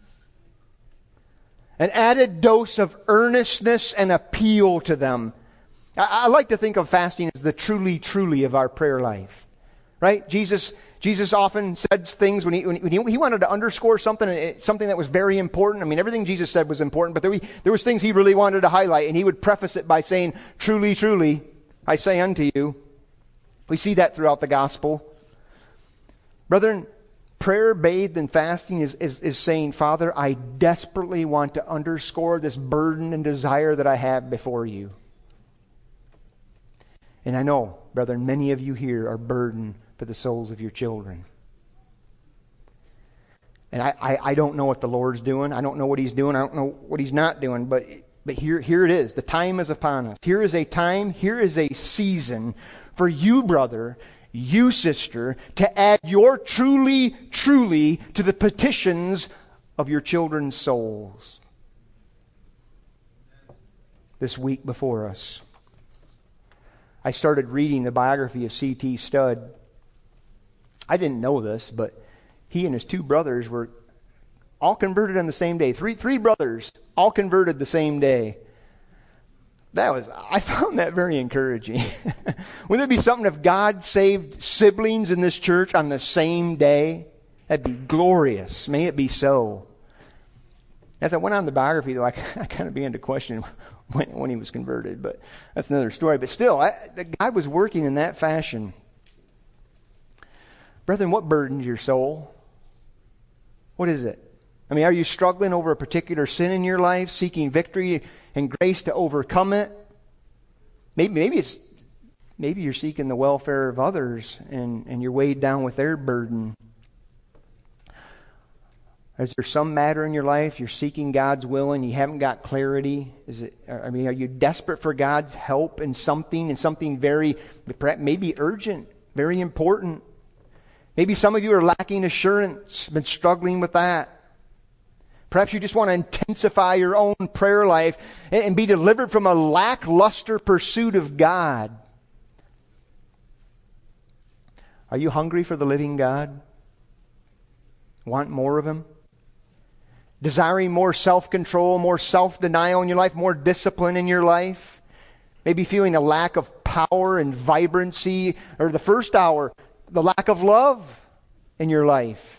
An added dose of earnestness and appeal to them. I, I like to think of fasting as the truly, truly of our prayer life. Right? Jesus Jesus often said things when he, when he, he wanted to underscore something, something that was very important. I mean, everything Jesus said was important, but there, we, there was things he really wanted to highlight, and he would preface it by saying, truly, truly, I say unto you. We see that throughout the gospel. Brethren, prayer bathed in fasting is, is, is saying, Father, I desperately want to underscore this burden and desire that I have before you. And I know, brethren, many of you here are burdened for the souls of your children. And I, I, I don't know what the Lord's doing. I don't know what He's doing. I don't know what He's not doing. But But here, here it is. The time is upon us. Here is a time, here is a season for you, brother, you, sister, to add your truly, truly to the petitions of your children's souls. This week before us, I started reading the biography of C T Studd. I didn't know this, but he and his two brothers were all converted on the same day. Three three brothers, all converted the same day. That was, I found that very encouraging. Wouldn't it be something if God saved siblings in this church on the same day? That'd be glorious. May it be so. As I went on the biography, though, I, I kind of began to question when, when he was converted, but that's another story. But still, I, God was working in that fashion. Brethren, what burdens your soul? What is it? I mean, are you struggling over a particular sin in your life, seeking victory and grace to overcome it? Maybe, maybe it's maybe you're seeking the welfare of others and, and you're weighed down with their burden. Is there some matter in your life you're seeking God's will and you haven't got clarity? Is it? I mean, are you desperate for God's help in something, in something very, maybe urgent, very important? Maybe some of you are lacking assurance, been struggling with that. Perhaps you just want to intensify your own prayer life and, and be delivered from a lackluster pursuit of God. Are you hungry for the living God? Want more of Him? Desiring more self-control, more self-denial in your life, more discipline in your life? Maybe feeling a lack of power and vibrancy, or the first hour, the lack of love in your life.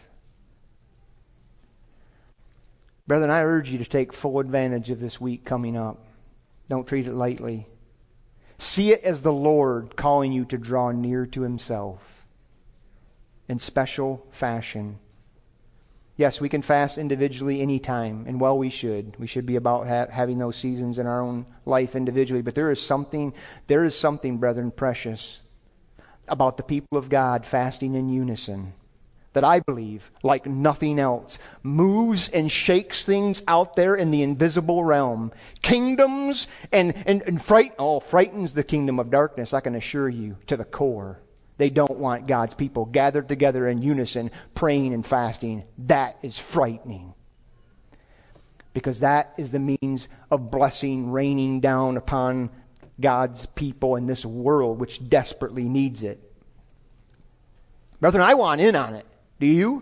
Brethren, I urge you to take full advantage of this week coming up. Don't treat it lightly. See it as the Lord calling you to draw near to Himself in special fashion. Yes, we can fast individually anytime, and well, we should. We should be about ha- having those seasons in our own life individually. But there is something, there is something, brethren, precious about the people of God fasting in unison that I believe, like nothing else, moves and shakes things out there in the invisible realm. Kingdoms and, and, and fright, oh, frightens the kingdom of darkness, I can assure you, to the core. They don't want God's people gathered together in unison, praying and fasting. That is frightening. Because that is the means of blessing raining down upon God's people in this world, which desperately needs it. Brethren, I want in on it. Do you?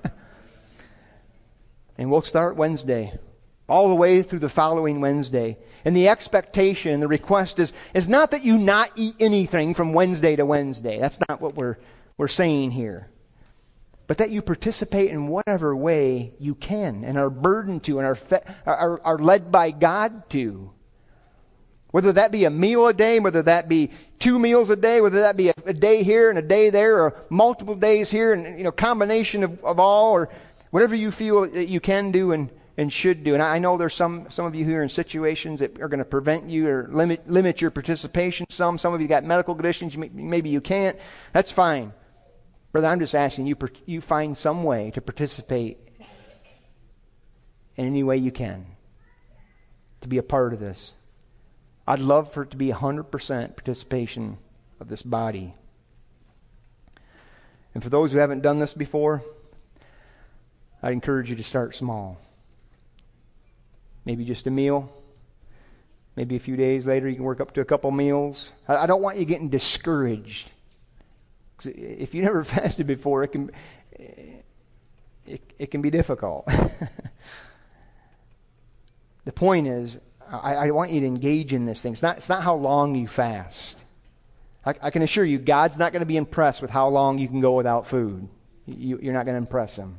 And we'll start Wednesday, all the way through the following Wednesday. And the expectation, the request is, is not that you not eat anything from Wednesday to Wednesday. That's not what we're, we're saying here. But that you participate in whatever way you can and are burdened to and are, fe- are, are led by God to. Whether that be a meal a day, whether that be two meals a day, whether that be a, a day here and a day there, or multiple days here, and you know, combination of, of all, or whatever you feel that you can do and, and should do. And I know there's some some of you who are in situations that are going to prevent you or limit limit your participation. Some some of you got medical conditions, you may, maybe you can't. That's fine, brother. I'm just asking you you find some way to participate in any way you can to be a part of this. I'd love for it to be one hundred percent participation of this body. And for those who haven't done this before, I'd encourage you to start small. Maybe just a meal. Maybe a few days later you can work up to a couple meals. I don't want you getting discouraged. If you never fasted before, it can it, it can be difficult. The point is, I, I want you to engage in this thing. It's not, it's not how long you fast. I, I can assure you, God's not going to be impressed with how long you can go without food. You, you're not going to impress Him.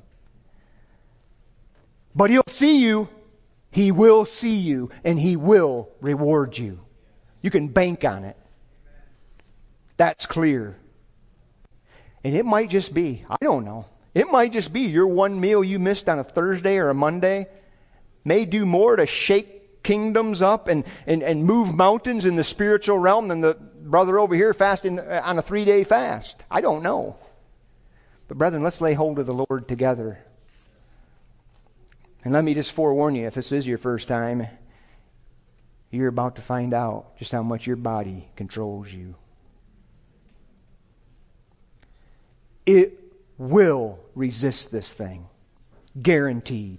But He'll see you. He will see you, and He will reward you. You can bank on it. That's clear. And it might just be, I don't know, it might just be your one meal you missed on a Thursday or a Monday may do more to shake kingdoms up and, and, and move mountains in the spiritual realm than the brother over here fasting on a three-day fast. I don't know. But brethren, let's lay hold of the Lord together. And let me just forewarn you, if this is your first time, you're about to find out just how much your body controls you. It will resist this thing. Guaranteed.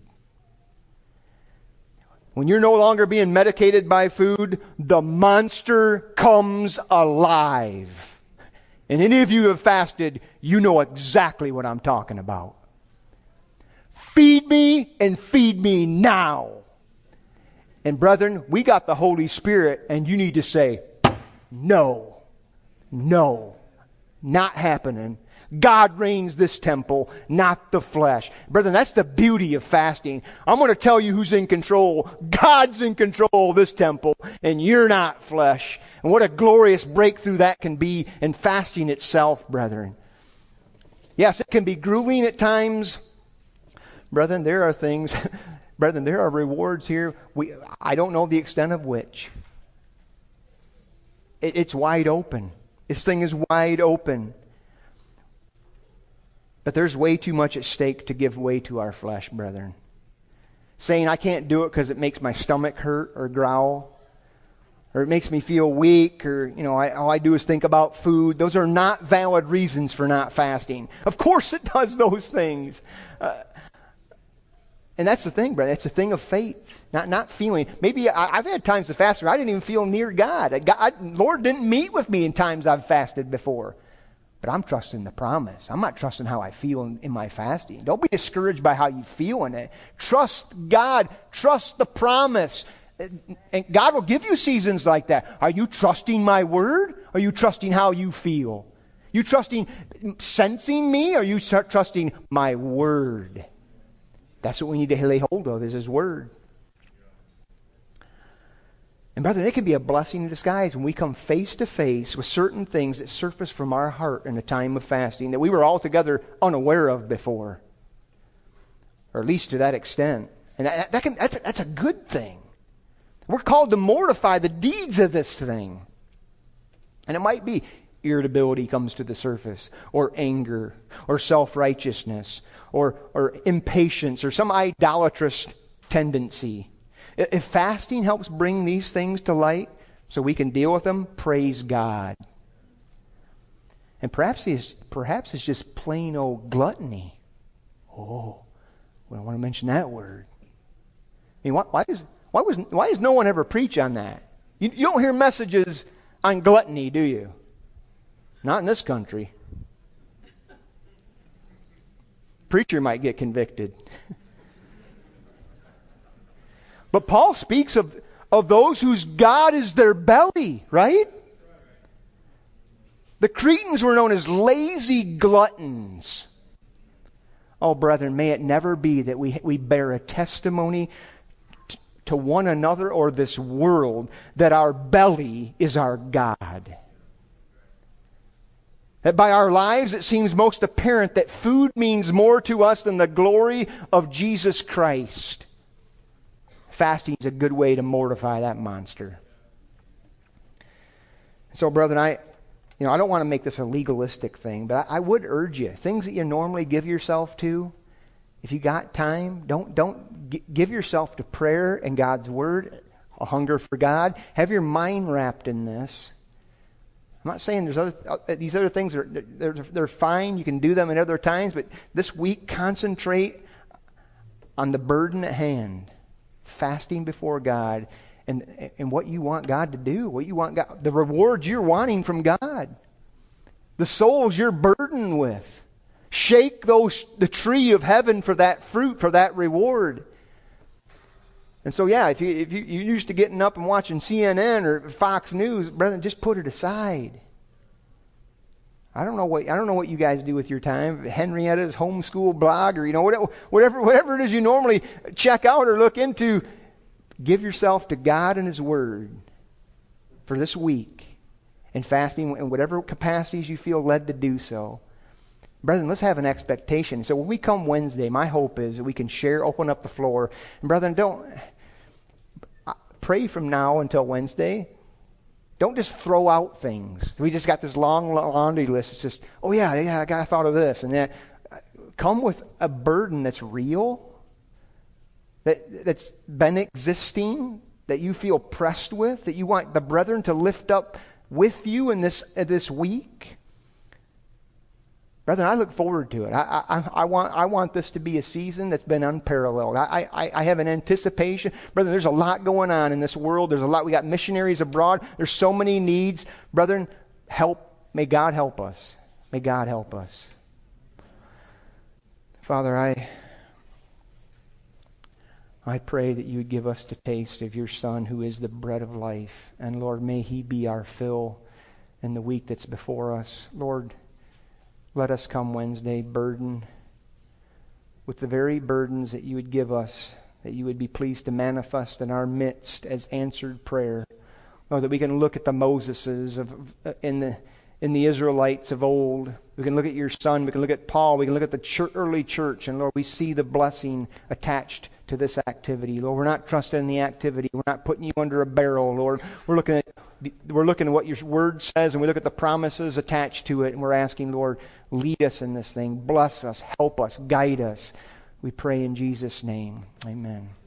When you're no longer being medicated by food, the monster comes alive. And any of you who have fasted, you know exactly what I'm talking about. Feed me and feed me now. And brethren, we got the Holy Spirit, and you need to say, no, no, not happening. God reigns this temple, not the flesh. Brethren, that's the beauty of fasting. I'm going to tell you who's in control. God's in control of this temple, and you're not flesh. And what a glorious breakthrough that can be in fasting itself, brethren. Yes, it can be grueling at times. Brethren, there are things, brethren, there are rewards here. We, I don't know the extent of which. It, it's wide open. This thing is wide open. But there's way too much at stake to give way to our flesh, brethren. Saying I can't do it because it makes my stomach hurt or growl, or it makes me feel weak, or, you know, I, all I do is think about food. Those are not valid reasons for not fasting. Of course it does those things. Uh, And that's the thing, brother. It's a thing of faith, not not feeling. Maybe I, I've had times to fast where I didn't even feel near God. God. Lord didn't meet with me in times I've fasted before. But I'm trusting the promise. I'm not trusting how I feel in, in my fasting. Don't be discouraged by how you feel in it. Trust God. Trust the promise. And God will give you seasons like that. Are you trusting my word? Are you trusting how you feel? You trusting sensing me? Or are you trusting my word? That's what we need to lay hold of, is His word. And brethren, it can be a blessing in disguise when we come face to face with certain things that surface from our heart in a time of fasting that we were altogether unaware of before. Or at least to that extent. And that, that can, that's, that's a good thing. We're called to mortify the deeds of this thing. And it might be irritability comes to the surface, or anger, or self-righteousness, or, or impatience, or some idolatrous tendency. If fasting helps bring these things to light so we can deal with them, praise God. And perhaps it's, perhaps it's just plain old gluttony. Oh, we don't want to mention that word. I mean, why, why, is, why, was, why does no one ever preach on that? You, you don't hear messages on gluttony, do you? Not in this country. Preacher might get convicted. But Paul speaks of, of those whose God is their belly, right? The Cretans were known as lazy gluttons. Oh, brethren, may it never be that we, we bear a testimony t- to one another or this world that our belly is our God. That by our lives it seems most apparent that food means more to us than the glory of Jesus Christ. Fasting is a good way to mortify that monster. So, brethren, I, you know, I don't want to make this a legalistic thing, but I, I would urge you, things that you normally give yourself to, if you got time, don't don't g- give yourself to prayer and God's Word, a hunger for God. Have your mind wrapped in this. I'm not saying there's other uh, these other things are they're, they're fine. You can do them at other times, but this week concentrate on the burden at hand. Fasting before God, and and what you want God to do, what you want God, the rewards you're wanting from God, the souls you're burdened with. Shake those the tree of heaven for that fruit, for that reward. And so, yeah, if you if you, you're used to getting up and watching C N N or Fox News, brethren, just put it aside. I don't know what I don't know what you guys do with your time. Henrietta's homeschool blog, or you know whatever whatever whatever it is you normally check out or look into. Give yourself to God and His Word for this week, and fasting in whatever capacities you feel led to do so. Brethren, let's have an expectation. So when we come Wednesday, my hope is that we can share, open up the floor, and brethren, don't pray from now until Wednesday. Don't just throw out things. We just got this long laundry list. It's just, oh yeah, yeah, I thought of this. And then come with a burden that's real, that, that's been existing, that you feel pressed with, that you want the brethren to lift up with you in this, uh, this week. Brethren, I look forward to it. I, I, I want I want this to be a season that's been unparalleled. I, I, I have an anticipation. Brethren, there's a lot going on in this world. There's a lot. We got missionaries abroad. There's so many needs. Brethren, help. May God help us. May God help us. Father, I, I pray that you would give us the taste of your Son, who is the bread of life. And Lord, may He be our fill in the week that's before us. Lord, let us come Wednesday burdened with the very burdens that you would give us, that you would be pleased to manifest in our midst as answered prayer. Lord, that we can look at the Moseses of in the in the Israelites of old. We can look at your Son. We can look at Paul. We can look at the church, early church. And Lord, we see the blessing attached to this activity. Lord, we're not trusting in the activity. We're not putting you under a barrel, Lord. We're looking at the, we're looking at what your word says, and we look at the promises attached to it, and we're asking, Lord, lead us in this thing. Bless us. Help us. Guide us. We pray in Jesus' name. Amen.